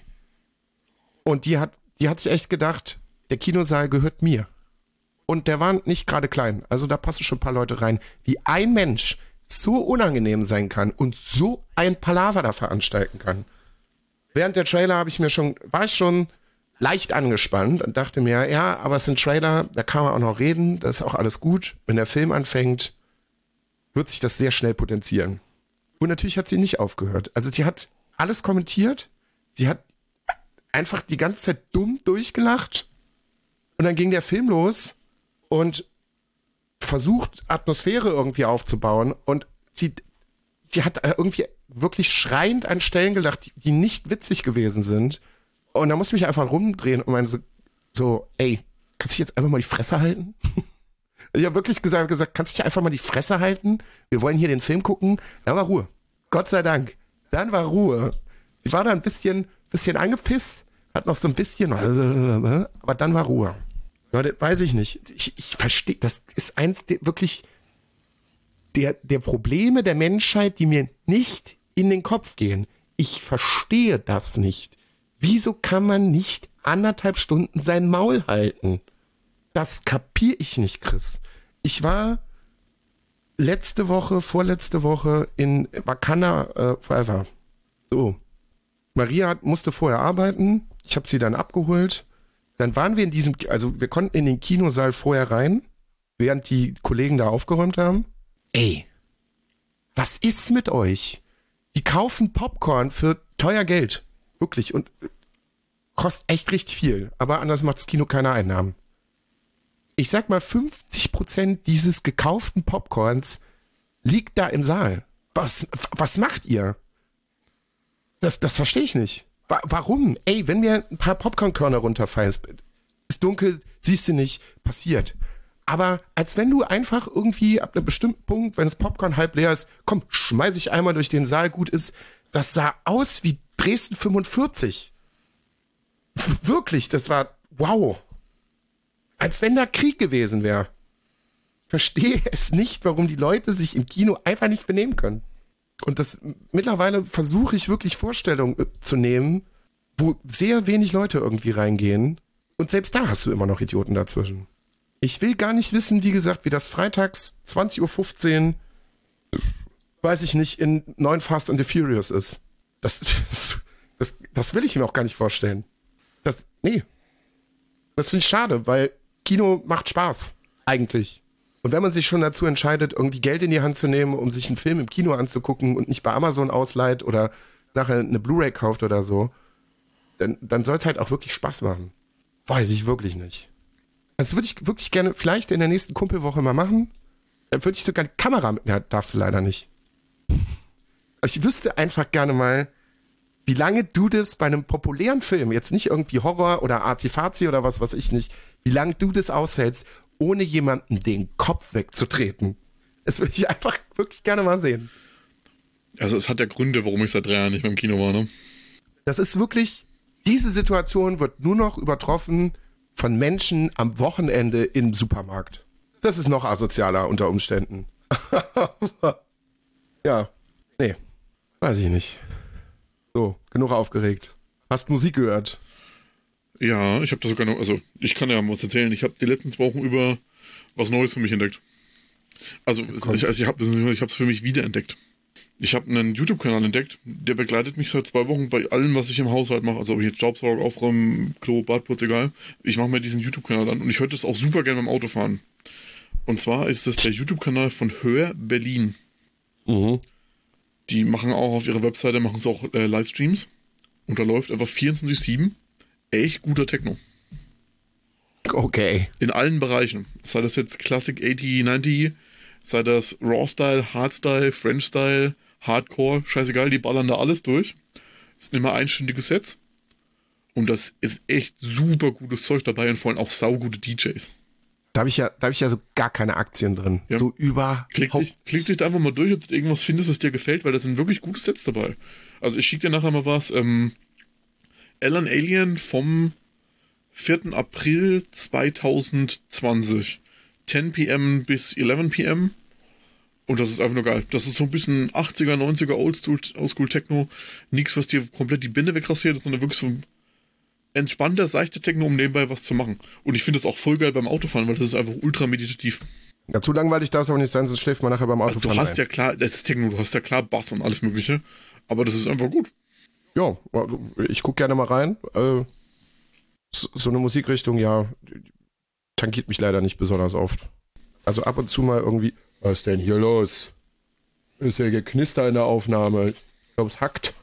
Und die hat, die hat sich echt gedacht, der Kinosaal gehört mir. Und der war nicht gerade klein. Also da passen schon ein paar Leute rein. Wie ein Mensch so unangenehm sein kann und so ein Palaver da veranstalten kann. Während der Trailer habe ich mir schon, war ich schon leicht angespannt und dachte mir, ja, aber es sind Trailer, da kann man auch noch reden, das ist auch alles gut. Wenn der Film anfängt, wird sich das sehr schnell potenzieren. Und natürlich hat sie nicht aufgehört. Also sie hat alles kommentiert, sie hat einfach die ganze Zeit dumm durchgelacht und dann ging der Film los und versucht, Atmosphäre irgendwie aufzubauen und sie, sie hat irgendwie wirklich schreiend an Stellen gelacht, die, die nicht witzig gewesen sind. Und da muss ich mich einfach rumdrehen und meine so, so, ey, kannst du jetzt einfach mal die Fresse halten? Ich habe wirklich gesagt, gesagt, kannst du dich einfach mal die Fresse halten? Wir wollen hier den Film gucken. Dann war Ruhe. Gott sei Dank. Dann war Ruhe. Sie war da ein bisschen, bisschen angepisst, hat noch so ein bisschen, aber dann war Ruhe. Leute, weiß ich nicht. Ich, ich verstehe, das ist eins der wirklich der, der Probleme der Menschheit, die mir nicht in den Kopf gehen. Ich verstehe das nicht. Wieso kann man nicht anderthalb Stunden sein Maul halten? Das kapiere ich nicht, Chris. Ich war letzte Woche, vorletzte Woche in Wakanda äh, Forever. So. Maria hat, musste vorher arbeiten. Ich habe sie dann abgeholt. Dann waren wir in diesem, also wir konnten in den Kinosaal vorher rein, während die Kollegen da aufgeräumt haben. Ey, was ist mit euch? Die kaufen Popcorn für teuer Geld. Wirklich. Und kostet echt richtig viel. Aber anders macht das Kino keine Einnahmen. Ich sag mal, fünfzig Prozent dieses gekauften Popcorns liegt da im Saal. Was, was macht ihr? Das, das verstehe ich nicht. Wa- warum? Ey, wenn mir ein paar Popcornkörner runterfallen, es ist dunkel, siehst du nicht, passiert. Aber als wenn du einfach irgendwie ab einem bestimmten Punkt, wenn das Popcorn halb leer ist, komm, schmeiß ich einmal durch den Saal, gut ist. Das sah aus wie Dresden fünfundvierzig. W- wirklich, das war wow. Als wenn da Krieg gewesen wäre. Verstehe es nicht, warum die Leute sich im Kino einfach nicht benehmen können. Und das mittlerweile versuche ich wirklich Vorstellungen zu nehmen, wo sehr wenig Leute irgendwie reingehen. Und selbst da hast du immer noch Idioten dazwischen. Ich will gar nicht wissen, wie gesagt, wie das freitags zwanzig Uhr fünfzehn, weiß ich nicht, in neun Fast and the Furious ist. Das, das, das, das will ich mir auch gar nicht vorstellen. Das, nee. Das finde ich schade, weil Kino macht Spaß. Eigentlich. Und wenn man sich schon dazu entscheidet, irgendwie Geld in die Hand zu nehmen, um sich einen Film im Kino anzugucken und nicht bei Amazon ausleiht oder nachher eine Blu-ray kauft oder so, dann, dann soll es halt auch wirklich Spaß machen. Weiß ich wirklich nicht. Das würde ich wirklich gerne vielleicht in der nächsten Kumpelwoche mal machen. Dann würde ich sogar die Kamera mit mir, darfst du leider nicht. Aber ich wüsste einfach gerne mal, wie lange du das bei einem populären Film, jetzt nicht irgendwie Horror oder Arzi-Fazi oder was weiß ich nicht, wie lange du das aushältst, ohne jemanden den Kopf wegzutreten. Das würde ich einfach wirklich gerne mal sehen. Also es hat ja Gründe, warum ich seit drei Jahren nicht mehr im Kino war, ne? Das ist wirklich, diese Situation wird nur noch übertroffen von Menschen am Wochenende im Supermarkt. Das ist noch asozialer unter Umständen. Ja, nee, weiß ich nicht. So, genug aufgeregt. Hast Musik gehört? Ja, ich habe das sogar noch, also ich kann ja mal was erzählen. Ich habe die letzten zwei Wochen über was Neues für mich entdeckt. Also ich, also ich habe ich es für mich wiederentdeckt. Ich habe einen YouTube-Kanal entdeckt, der begleitet mich seit zwei Wochen bei allem, was ich im Haushalt mache. Also ob ich jetzt Staubsauger, Aufräumen, Klo, Badputz, egal. Ich mache mir diesen YouTube-Kanal an und ich höre das auch super gerne beim Autofahren. Und zwar ist es der YouTube-Kanal von Hör Berlin. Mhm. Die machen auch auf ihrer Webseite, machen sie auch äh, Livestreams. Und da läuft einfach vierundzwanzig sieben echt guter Techno. Okay. In allen Bereichen. Sei das jetzt Classic achtzig, neunzig, sei das Raw-Style, Hardstyle, French-Style, Hardcore, scheißegal, die ballern da alles durch. Es sind immer einstündige Sets. Und das ist echt super gutes Zeug dabei und vor allem auch saugute D Js. Da habe ich ja, da habe ich ja so gar keine Aktien drin. Ja. So überhaupt. Klick dich, klick dich da einfach mal durch, ob du irgendwas findest, was dir gefällt, weil da sind wirklich gute Sets dabei. Also ich schicke dir nachher mal was. Ähm, Alan Alien vom vierten April zweitausendzwanzig. zehn p m bis elf p m. Und das ist einfach nur geil. Das ist so ein bisschen achtziger, neunziger Oldschool, Oldschool Techno. Nichts, was dir komplett die Binde wegrasiert, sondern wirklich so ein entspannter, seichter Techno, um nebenbei was zu machen. Und ich finde das auch voll geil beim Autofahren, weil das ist einfach ultra meditativ. Ja, zu langweilig darf es aber nicht sein, sonst schläft man nachher beim Also Autofahren. du hast ja klar, das ist Techno, du hast ja klar Bass und alles mögliche. Aber das ist einfach gut. Ja, ich gucke gerne mal rein. Äh, so eine Musikrichtung, ja, tangiert mich leider nicht besonders oft. Also ab und zu mal irgendwie, was ist denn hier los? Ist ja Geknister in der Aufnahme. Ich glaube, es hackt.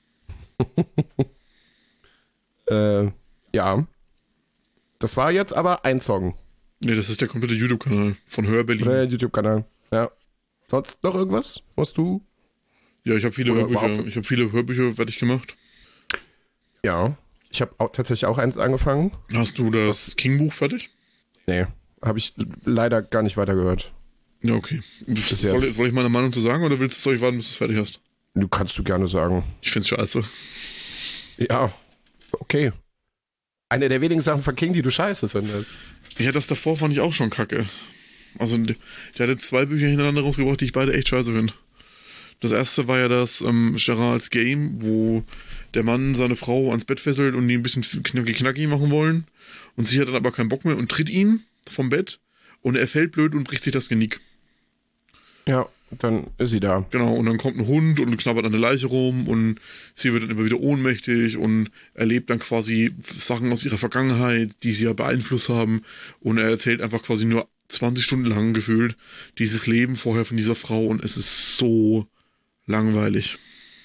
äh, ja. Das war jetzt aber ein Song. Nee, das ist der komplette YouTube-Kanal von Hör Berlin. Der YouTube-Kanal, ja. Sonst noch irgendwas, was du? Ja, ich habe viele Oder Hörbücher, überhaupt- ich habe viele Hörbücher fertig gemacht. Ja. Ich habe auch tatsächlich auch eins angefangen. Hast du das King-Buch fertig? Nee, habe ich leider gar nicht weitergehört. Ja, okay. Bis Soll, jetzt. soll ich meine Meinung zu sagen oder willst du soll ich warten, bis du es fertig hast? Du kannst du gerne sagen. Ich find's scheiße. Ja, okay. Eine der wenigen Sachen von King, die du scheiße findest. Ja, das davor fand ich auch schon kacke. Also, der der hatte zwei Bücher hintereinander rausgebracht, die ich beide echt scheiße finde. Das erste war ja das ähm, Geralds Game, wo der Mann seine Frau ans Bett fesselt und die ein bisschen knacki-knacki machen wollen. Und sie hat dann aber keinen Bock mehr und tritt ihn vom Bett und er fällt blöd und bricht sich das Genick. Ja, dann ist sie da. Genau, und dann kommt ein Hund und knabbert an der Leiche rum und sie wird dann immer wieder ohnmächtig und erlebt dann quasi Sachen aus ihrer Vergangenheit, die sie ja beeinflusst haben. Und er erzählt einfach quasi nur zwanzig Stunden lang gefühlt dieses Leben vorher von dieser Frau und es ist so langweilig.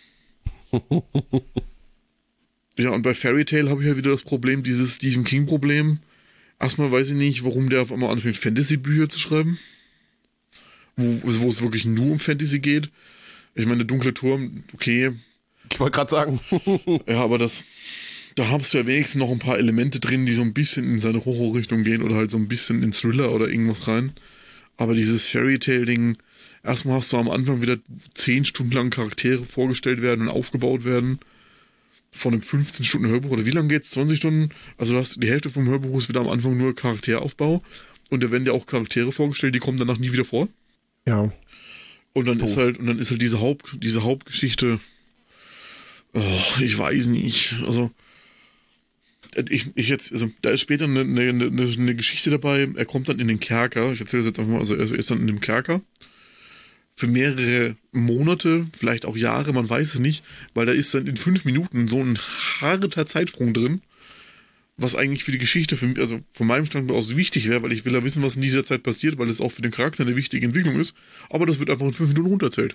Ja, und bei Fairy Tail habe ich ja wieder das Problem, dieses Stephen King-Problem. Erstmal weiß ich nicht, warum der auf einmal anfängt, Fantasy-Bücher zu schreiben. Wo, wo es wirklich nur um Fantasy geht. Ich meine, der dunkle Turm, okay. Ich wollte gerade sagen. Ja, aber das, da hast du ja wenigstens noch ein paar Elemente drin, die so ein bisschen in seine Horrorrichtung gehen oder halt so ein bisschen in Thriller oder irgendwas rein. Aber dieses Fairy Tail-Ding, erstmal hast du am Anfang wieder zehn Stunden lang Charaktere vorgestellt werden und aufgebaut werden. Von einem fünfzehn Stunden Hörbuch, oder wie lange geht's? zwanzig Stunden? Also du hast die Hälfte vom Hörbuch ist wieder am Anfang nur Charakteraufbau. Und da werden dir auch Charaktere vorgestellt, die kommen danach nie wieder vor. Ja. Und dann Doof. ist halt, und dann ist halt diese Haupt, diese Hauptgeschichte, oh, ich weiß nicht, also, ich, ich jetzt, also, da ist später eine, eine, eine Geschichte dabei, er kommt dann in den Kerker, ich erzähle das jetzt einfach mal, also er ist dann in dem Kerker, für mehrere Monate, vielleicht auch Jahre, man weiß es nicht, weil da ist dann in fünf Minuten so ein harter Zeitsprung drin, was eigentlich für die Geschichte, für, also von meinem Standpunkt aus wichtig wäre, weil ich will ja wissen, was in dieser Zeit passiert, weil es auch für den Charakter eine wichtige Entwicklung ist. Aber das wird einfach in fünf Minuten runterzählt.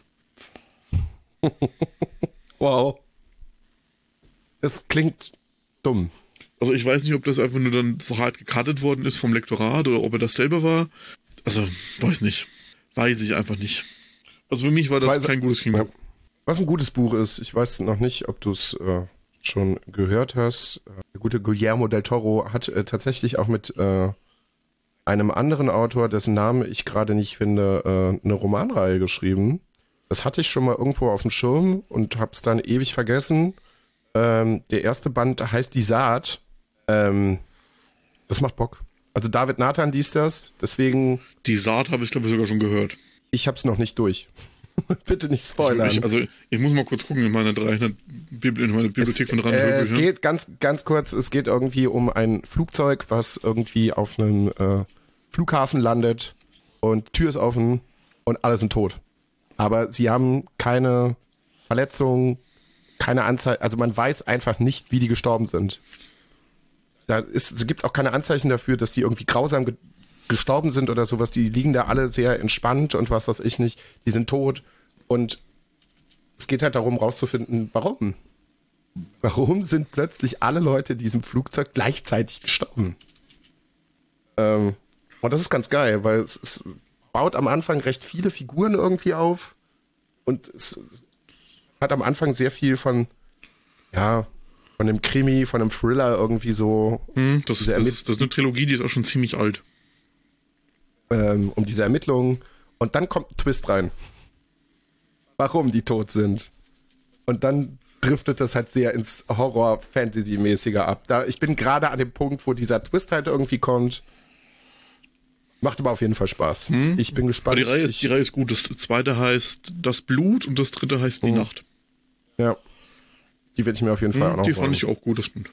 Wow. Es klingt dumm. Also ich weiß nicht, ob das einfach nur dann so hart gecuttet worden ist vom Lektorat oder ob er das selber war. Also, weiß nicht. Weiß ich einfach nicht. Also für mich war das Zwei Sa- kein gutes Kino. Ja. Was ein gutes Buch ist, ich weiß noch nicht, ob du es äh, schon gehört hast. Der gute Guillermo del Toro hat äh, tatsächlich auch mit äh, einem anderen Autor, dessen Namen ich gerade nicht finde, äh, eine Romanreihe geschrieben. Das hatte ich schon mal irgendwo auf dem Schirm und hab's dann ewig vergessen. Ähm, der erste Band heißt Die Saat. Ähm, das macht Bock. Also David Nathan liest das, deswegen, Die Saat habe ich, glaube ich, sogar schon gehört. ich hab's noch nicht durch. Bitte nicht spoilern. Ich, also ich muss mal kurz gucken in meiner dreihundert Bibli- in meiner Bibliothek es, von dreihundert äh, es Hörbüchern. geht ganz, ganz kurz, es geht irgendwie um ein Flugzeug, was irgendwie auf einem äh, Flughafen landet und Tür ist offen und alle sind tot. Aber sie haben keine Verletzungen, keine Anzeichen, also man weiß einfach nicht, wie die gestorben sind. Da gibt es auch keine Anzeichen dafür, dass die irgendwie grausam ge gestorben sind oder sowas. Die liegen da alle sehr entspannt und was weiß ich nicht. Die sind tot und es geht halt darum, rauszufinden, warum. Warum sind plötzlich alle Leute in diesem Flugzeug gleichzeitig gestorben? Ähm, und das ist ganz geil, weil es, es baut am Anfang recht viele Figuren irgendwie auf und es hat am Anfang sehr viel von, ja, von einem Krimi, von einem Thriller irgendwie so. Hm, das, diese das, Ermitt- das ist eine Trilogie, die ist auch schon ziemlich alt. ähm, um diese Ermittlungen. Und dann kommt ein Twist rein. Warum die tot sind. Und dann driftet das halt sehr ins Horror-Fantasy-mäßige ab. Da, ich bin gerade an dem Punkt, wo dieser Twist halt irgendwie kommt. Macht aber auf jeden Fall Spaß. Hm. Ich bin gespannt. Aber die Reihe, ich, die Reihe ist gut. Das zweite heißt Das Blut und das dritte heißt Die hm. Nacht. Ja. Die werde ich mir auf jeden Fall hm, auch noch Die fand wollen. ich auch gut, das stimmt.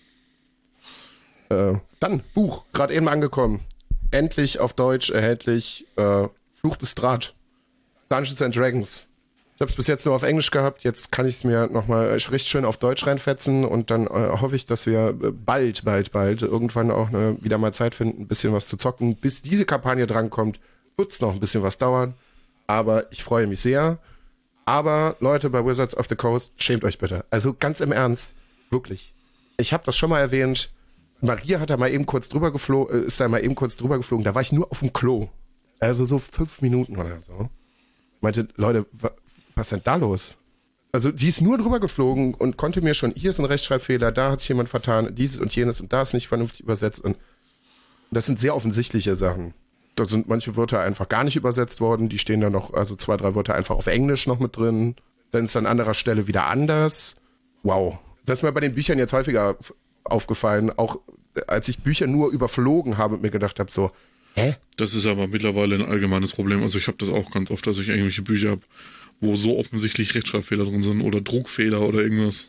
Äh, dann, Buch, gerade eben angekommen. Endlich auf Deutsch erhältlich. Äh, Fluch des Draht. Dungeons and Dragons. Ich habe es bis jetzt nur auf Englisch gehabt, jetzt kann ich es mir nochmal richtig schön auf Deutsch reinfetzen und dann äh, hoffe ich, dass wir bald, bald, bald irgendwann auch ne, wieder mal Zeit finden, ein bisschen was zu zocken. Bis diese Kampagne drankommt, wird es noch ein bisschen was dauern, aber ich freue mich sehr. Aber Leute, bei Wizards of the Coast, schämt euch bitte. Also ganz im Ernst, wirklich. Ich habe das schon mal erwähnt, Maria hat da mal eben kurz drüber geflogen, ist da mal eben kurz drüber geflogen, da war ich nur auf dem Klo. Also so fünf Minuten oder so. Meinte, Leute, was ist denn da los? Also die ist nur drüber geflogen und konnte mir schon, hier ist ein Rechtschreibfehler, da hat sich jemand vertan, dieses und jenes und da ist nicht vernünftig übersetzt. Und das sind sehr offensichtliche Sachen. Da sind manche Wörter einfach gar nicht übersetzt worden, die stehen da noch, also zwei, drei Wörter einfach auf Englisch noch mit drin. Dann ist an anderer Stelle wieder anders. Wow. Das ist mir bei den Büchern jetzt häufiger aufgefallen, auch als ich Bücher nur überflogen habe und mir gedacht habe, so, hä? Das ist aber mittlerweile ein allgemeines Problem. Also ich habe das auch ganz oft, dass ich irgendwelche Bücher habe, wo so offensichtlich Rechtschreibfehler drin sind oder Druckfehler oder irgendwas.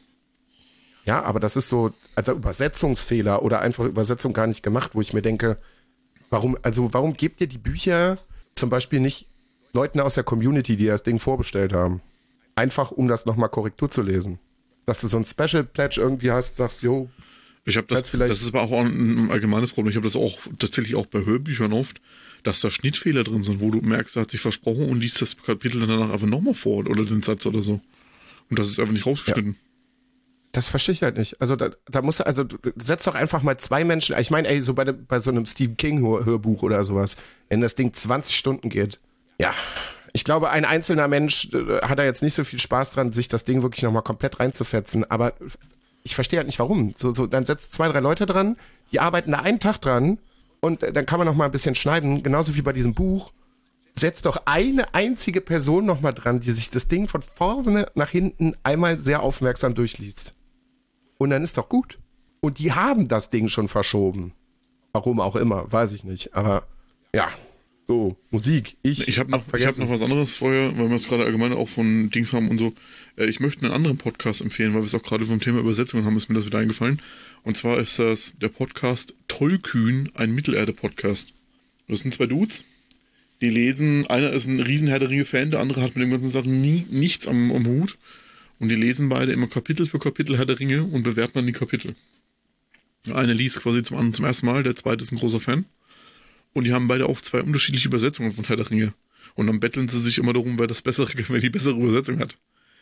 Ja, aber das ist so, also Übersetzungsfehler oder einfach Übersetzung gar nicht gemacht, wo ich mir denke, warum, also warum gebt ihr die Bücher zum Beispiel nicht Leuten aus der Community, die das Ding vorbestellt haben? Einfach, um das nochmal Korrektur zu lesen. Dass du so ein Special Pledge irgendwie hast, sagst, jo, ich habe das, das ist aber auch ein allgemeines Problem. Ich habe das auch tatsächlich auch bei Hörbüchern oft, dass da Schnittfehler drin sind, wo du merkst, er hat sich versprochen und liest das Kapitel dann danach einfach nochmal vor oder den Satz oder so. Und das ist einfach nicht rausgeschnitten. Ja. Das verstehe ich halt nicht. Also da, da musst du, also du, setz doch einfach mal zwei Menschen, ich meine, ey, so bei, de, bei so einem Stephen King Hörbuch oder sowas, wenn das Ding zwanzig Stunden geht. Ja, ich glaube, ein einzelner Mensch äh, hat da jetzt nicht so viel Spaß dran, sich das Ding wirklich nochmal komplett reinzufetzen, aber ich verstehe halt nicht, warum. So, so, dann setzt zwei, drei Leute dran, die arbeiten da einen Tag dran und dann kann man noch mal ein bisschen schneiden, genauso wie bei diesem Buch. Setzt doch eine einzige Person noch mal dran, die sich das Ding von vorne nach hinten einmal sehr aufmerksam durchliest. Und dann ist doch gut. Und die haben das Ding schon verschoben. Warum auch immer, weiß ich nicht. Aber ja, so, Musik. Ich, ich habe noch, ich hab noch was anderes vorher, weil wir es gerade allgemein auch von Dings haben und so. Ich möchte einen anderen Podcast empfehlen, weil wir es auch gerade vom Thema Übersetzungen haben, ist mir das wieder eingefallen. Und zwar ist das der Podcast Tollkühn, ein Mittelerde-Podcast. Das sind zwei Dudes, die lesen, einer ist ein riesen Herr der Ringe-Fan, der andere hat mit den ganzen Sachen nie, nichts am, am Hut. Und die lesen beide immer Kapitel für Kapitel Herr der Ringe und bewerten dann die Kapitel. Der eine liest quasi zum, zum ersten Mal, der zweite ist ein großer Fan. Und die haben beide auch zwei unterschiedliche Übersetzungen von Herr der Ringe. Und dann betteln sie sich immer darum, wer das bessere, wer die bessere Übersetzung hat.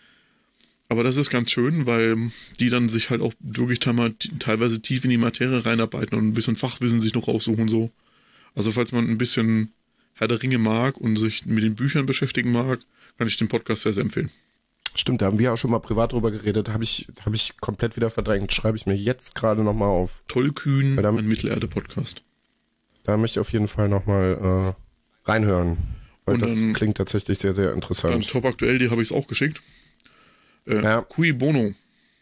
Aber das ist ganz schön, weil die dann sich halt auch wirklich teilweise tief in die Materie reinarbeiten und ein bisschen Fachwissen sich noch raussuchen und so. Also falls man ein bisschen Herr der Ringe mag und sich mit den Büchern beschäftigen mag, kann ich den Podcast sehr, sehr empfehlen. Stimmt, da haben wir auch schon mal privat drüber geredet. Habe ich, hab ich komplett wieder verdrängt. Schreibe ich mir jetzt gerade nochmal auf. Tollkühn, ein Mittelerde-Podcast. Da möchte ich auf jeden Fall nochmal äh, reinhören. Weil und das dann, klingt tatsächlich sehr, sehr interessant. Dann top aktuell, die habe ich es auch geschickt. Äh, ja. Cui Bono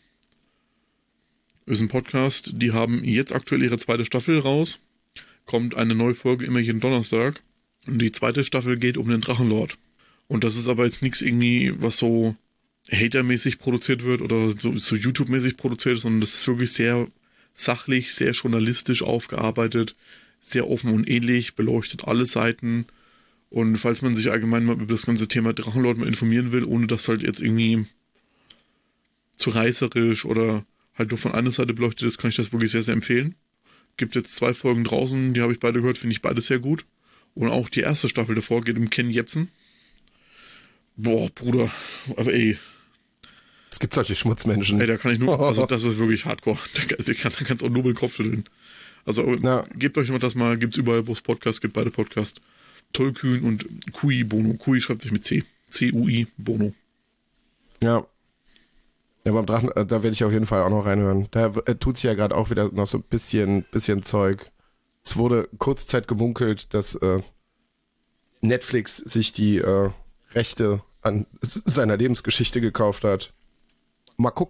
ist ein Podcast, die haben jetzt aktuell ihre zweite Staffel raus. Kommt eine neue Folge immer jeden Donnerstag. Und die zweite Staffel geht um den Drachenlord. Und das ist aber jetzt nichts irgendwie, was so hatermäßig produziert wird oder so, so YouTube-mäßig produziert ist, sondern das ist wirklich sehr sachlich, sehr journalistisch aufgearbeitet, sehr offen und ähnlich, beleuchtet alle Seiten. Und falls man sich allgemein mal über das ganze Thema Drachenlord mal informieren will, ohne das halt jetzt irgendwie zu reißerisch oder halt nur von einer Seite beleuchtet ist, kann ich das wirklich sehr, sehr empfehlen. Gibt jetzt zwei Folgen draußen, die habe ich beide gehört, finde ich beide sehr gut. Und auch die erste Staffel davor geht um Ken Jebsen. Boah, Bruder, aber ey. Es gibt solche Schmutzmenschen. Ey, da kann ich nur, also das ist wirklich hardcore. Da kannst du auch nur mit dem Kopf schütteln. Also ja. Gebt euch mal das mal, gibt's überall, wo es Podcasts gibt, beide Podcasts. Tollkühn und Cui Bono. Cui schreibt sich mit C. C U I, Bono. Ja. Ja, beim Drachen, da werde ich auf jeden Fall auch noch reinhören. Da äh, tut sich ja gerade auch wieder noch so ein bisschen, bisschen Zeug. Es wurde kurzzeit gemunkelt, dass äh, Netflix sich die äh, Rechte an seiner Lebensgeschichte gekauft hat. Mal gucken.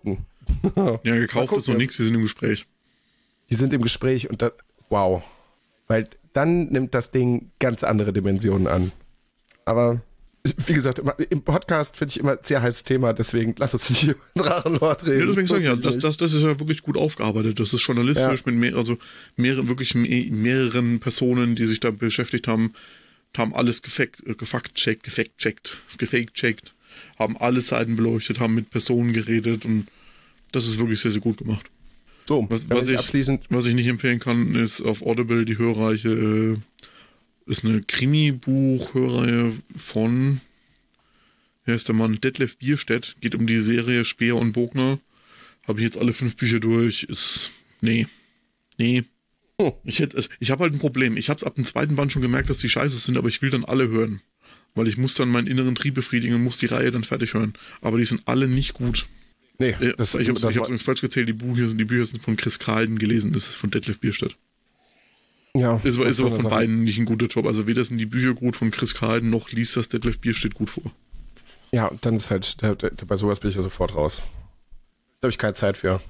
Ja, gekauft ist noch nichts, die sind im Gespräch. Die sind im Gespräch und das, wow. Weil dann nimmt das Ding ganz andere Dimensionen an. Aber wie gesagt, im Podcast finde ich immer ein sehr heißes Thema, deswegen lass uns nicht über Drachenlord reden. Ja, deswegen sage ich ja, das, das, das ist ja wirklich gut aufgearbeitet. Das ist journalistisch ja. mit mehr, also mehrere, wirklich mehr, mehreren Personen, die sich da beschäftigt haben, haben alles gefakt, gefakt-checkt, gefakt-checkt, gefakt-checkt, haben alle Seiten beleuchtet, haben mit Personen geredet und das ist wirklich sehr, sehr gut gemacht. So, was, was, ich, abschließend was ich nicht empfehlen kann, ist auf Audible die Hörreihe, äh, ist eine Krimi-Buch-Hörreihe von, wer ist der Mann, Detlef Bierstedt, geht um die Serie Speer und Bogner. Habe ich jetzt alle fünf Bücher durch, ist, nee, nee. Oh. Ich, ich habe halt ein Problem. Ich habe es ab dem zweiten Band schon gemerkt, dass die scheiße sind, aber ich will dann alle hören. Weil ich muss dann meinen inneren Trieb befriedigen und muss die Reihe dann fertig hören. Aber die sind alle nicht gut. Nee, das, ich habe es übrigens falsch gezählt, die Bücher, sind, die Bücher sind von Chris Kalden gelesen, das ist von Detlef Bierstedt. Ja. Ist, ist aber von Sache. beiden nicht ein guter Job. Also weder sind die Bücher gut von Chris Kalden, noch liest das Detlef Bierstedt gut vor. Ja, dann ist halt, der, der, bei sowas bin ich ja sofort raus. Da habe ich keine Zeit für.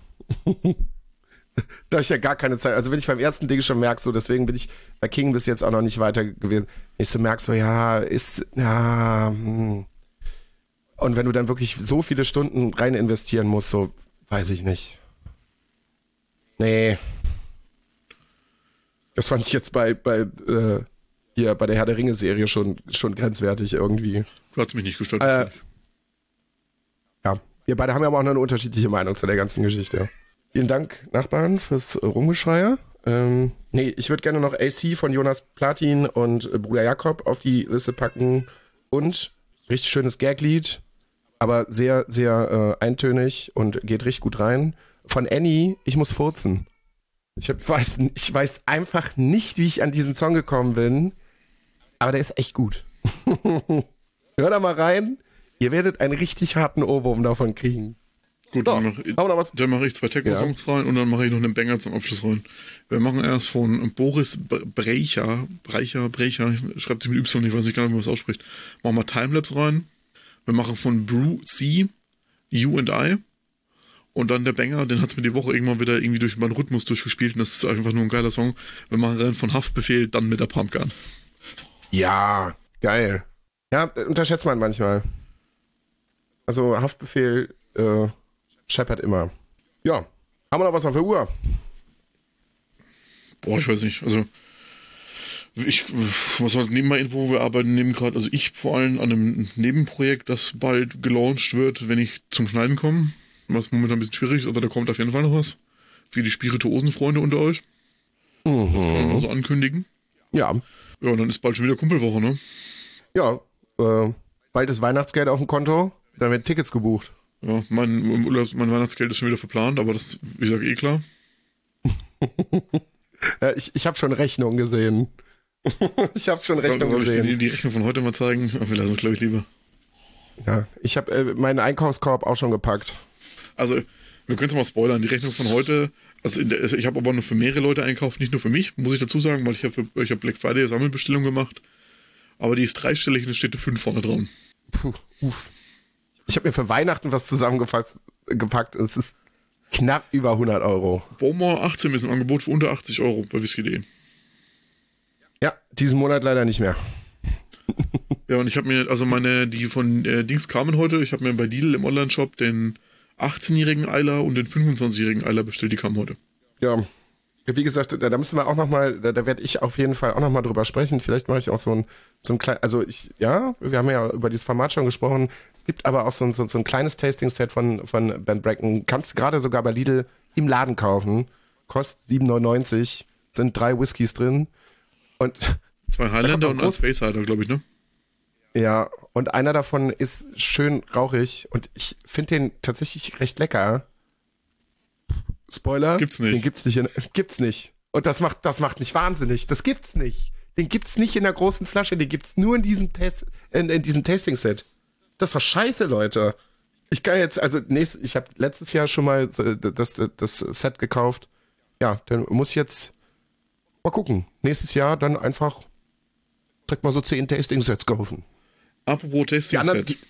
Da habe ich ja gar keine Zeit. Also wenn ich beim ersten Ding schon merke, so deswegen bin ich bei King bis jetzt auch noch nicht weiter gewesen. Wenn ich so merke, so ja, ist, ja, hm. Und wenn du dann wirklich so viele Stunden rein investieren musst, so, weiß ich nicht. Nee. Das fand ich jetzt bei, bei, äh, hier bei der Herr der Ringe-Serie schon, schon grenzwertig irgendwie. Du hast mich nicht gestört. Äh, ja, wir beide haben ja aber auch noch eine unterschiedliche Meinung zu der ganzen Geschichte. Vielen Dank, Nachbarn, fürs Rumgeschreie. Ähm, nee, ich würde gerne noch A C von Jonas Platin und Bruder Jakob auf die Liste packen und richtig schönes Gaglied. Aber sehr, sehr äh, eintönig und geht richtig gut rein. Von Annie, ich muss furzen. Ich, hab, weiß, ich weiß einfach nicht, wie ich an diesen Song gekommen bin. Aber der ist echt gut. Hör da mal rein. Ihr werdet einen richtig harten Ohrwurm davon kriegen. Gut, so, dann mache ich, mach ich zwei Techno-Songs ja. rein und dann mache ich noch einen Banger zum Abschluss rein. Wir machen erst von Boris Brecher. Brecher, Brecher, schreibt sich mit Y, ich weiß nicht genau, wie man das ausspricht. Machen wir Timelapse rein. Wir machen von Brew C, You and I. Und dann der Banger, den hat es mir die Woche irgendwann wieder irgendwie durch meinen Rhythmus durchgespielt. Und das ist einfach nur ein geiler Song. Wir machen rein von Haftbefehl, dann mit der Pumpgun. Ja, geil. Ja, unterschätzt man manchmal. Also Haftbefehl äh, scheppert immer. Ja, haben wir noch was auf der Uhr? Boah, ich weiß nicht. Also Ich, was halt nebenbei Info, wir arbeiten neben gerade, also ich vor allem an einem Nebenprojekt, das bald gelauncht wird, wenn ich zum Schneiden komme, was momentan ein bisschen schwierig ist, aber da kommt auf jeden Fall noch was. Für die Spirituosenfreunde unter euch. Mhm. Das kann man mal so ankündigen. Ja. Ja, und dann ist bald schon wieder Kumpelwoche, ne? Ja, äh, bald ist Weihnachtsgeld auf dem Konto, dann werden Tickets gebucht. Ja, mein, mein Weihnachtsgeld ist schon wieder verplant, aber das, wie gesagt, eh klar. ja, ich ich habe schon Rechnungen gesehen. ich habe schon Rechnung soll, soll gesehen. Ich dir die Rechnung von heute mal zeigen? Wir lassen es, glaube ich, lieber. Ja, ich habe äh, meinen Einkaufskorb auch schon gepackt. Also, wir können es mal spoilern. Die Rechnung von heute, also, der, also ich habe aber nur für mehrere Leute einkauft, nicht nur für mich, muss ich dazu sagen, weil ich habe ich hab Black Friday Sammelbestellung gemacht. Aber die ist dreistellig und es steht fünf vorne dran. Puh, uff. Ich habe mir für Weihnachten was zusammengefasst gepackt und es ist knapp über hundert Euro. Bowmore achtzehn ist im Angebot für unter achtzig Euro bei whisky punkt de. Ja, diesen Monat leider nicht mehr. Ja, und ich habe mir, also meine, die von äh, Dings kamen heute, ich habe mir bei Lidl im Onlineshop den achtzehnjährigen Eiler und den fünfundzwanzigjährigen Eiler bestellt, die kamen heute. Ja, wie gesagt, da, da müssen wir auch nochmal, da, da werde ich auf jeden Fall auch nochmal drüber sprechen. Vielleicht mache ich auch so ein, so ein kleines, also ich, ja, wir haben ja über dieses Format schon gesprochen. Es gibt aber auch so ein, so, so ein kleines Tasting-Set von, von Ben Bracken. Kannst du gerade sogar bei Lidl im Laden kaufen. Kostet sieben neunundneunzig, sind drei Whiskys drin. Und zwei Highlander und ein Space Hider, glaube ich, ne? Ja, und einer davon ist schön rauchig und ich finde den tatsächlich recht lecker. Spoiler. Gibt's nicht. Den gibt's nicht. In, gibt's nicht. Und das macht, das macht mich wahnsinnig. Das gibt's nicht. Den gibt's nicht in der großen Flasche. Den gibt's nur in diesem Test, in, in diesem Tasting-Set. Das ist doch scheiße, Leute. Ich kann jetzt, also nächst, ich habe letztes Jahr schon mal das, das, das Set gekauft. Ja, dann muss ich jetzt mal gucken. Nächstes Jahr dann einfach direkt mal so zehn Tasting-Sets kaufen. Apropos Tasting-Set.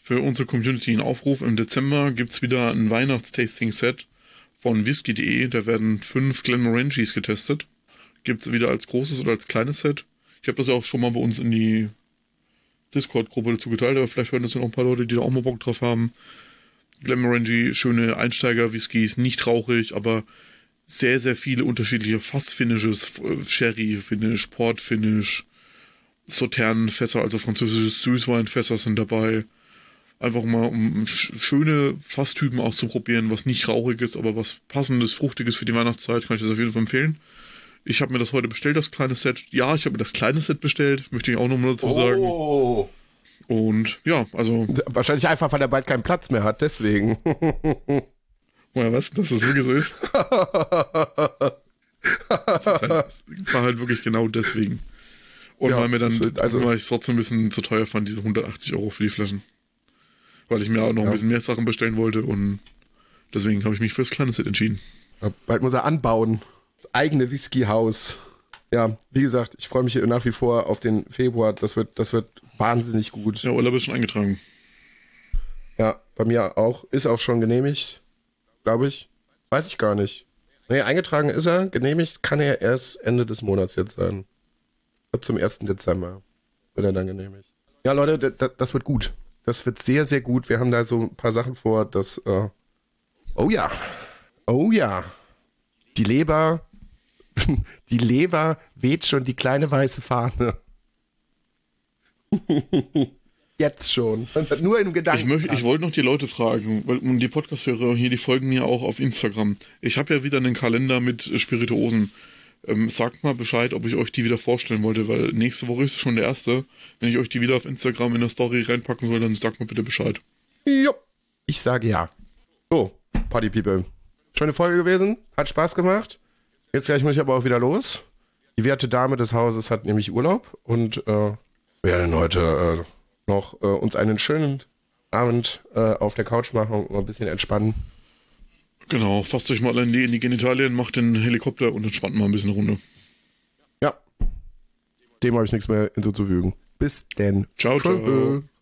für unsere Community einen Aufruf. Im Dezember gibt es wieder ein Weihnachtstasting-Set von whisky punkt de. Da werden fünf Glenmorangies getestet. Gibt es wieder als großes oder als kleines Set. Ich habe das ja auch schon mal bei uns in die Discord-Gruppe dazu geteilt, aber vielleicht hören das ja noch ein paar Leute, die da auch mal Bock drauf haben. Glenmorangie, schöne Einsteiger-Whiskys, nicht rauchig, aber sehr, sehr viele unterschiedliche Fass-Finishes, Sherry-Finish, Port-Finish, Sauternenfässer, also französische Süßweinfässer sind dabei. Einfach mal, um schöne Fasstypen auszuprobieren, was nicht rauchig ist, aber was passendes, fruchtiges für die Weihnachtszeit, kann ich das auf jeden Fall empfehlen. Ich habe mir das heute bestellt, das kleine Set. Ja, ich habe mir das kleine Set bestellt, möchte ich auch nochmal dazu sagen. Oh. Und ja, also... Wahrscheinlich einfach, weil er bald keinen Platz mehr hat, deswegen. Woher was, dass das wirklich so ist? Das ist halt, war halt wirklich genau deswegen. Und ja, weil mir dann, also, weil ich es trotzdem ein bisschen zu teuer fand, diese hundertachtzig Euro für die Flaschen. Weil ich mir auch noch ja. ein bisschen mehr Sachen bestellen wollte und deswegen habe ich mich fürs kleine Set entschieden. Ja, bald muss er anbauen. Das eigene Whiskyhaus. Ja, wie gesagt, ich freue mich nach wie vor auf den Februar. Das wird, das wird wahnsinnig gut. Ja, Urlaub ist schon eingetragen. Ja, bei mir auch. Ist auch schon genehmigt, glaube ich. Weiß ich gar nicht. Nee, eingetragen ist er. Genehmigt kann er erst Ende des Monats jetzt sein. Ich glaube, zum ersten Dezember wird er dann genehmigt. Ja, Leute, das, das wird gut. Das wird sehr, sehr gut. Wir haben da so ein paar Sachen vor, dass... Äh oh ja. Oh ja. Die Leber... Die Leber weht schon die kleine weiße Fahne. Jetzt schon. Nur im Gedanken. Ich, möcht, ich wollte noch die Leute fragen, weil die Podcast-Hörer hier, die folgen mir auch auf Instagram. Ich habe ja wieder einen Kalender mit Spirituosen. Ähm, sagt mal Bescheid, ob ich euch die wieder vorstellen wollte, weil nächste Woche ist schon der erste. Wenn ich euch die wieder auf Instagram in der Story reinpacken soll, dann sagt mal bitte Bescheid. Jo. Ich sage ja. So, Party People. Schöne Folge gewesen. Hat Spaß gemacht. Jetzt gleich muss ich aber auch wieder los. Die werte Dame des Hauses hat nämlich Urlaub und äh, werden heute äh, noch äh, uns einen schönen Abend äh, auf der Couch machen und mal ein bisschen entspannen. Genau, fasst euch mal in die, in die Genitalien, macht den Helikopter und entspannt mal ein bisschen Runde. Ja. Dem habe ich nichts mehr hinzuzufügen. Bis denn. Ciao, ciao.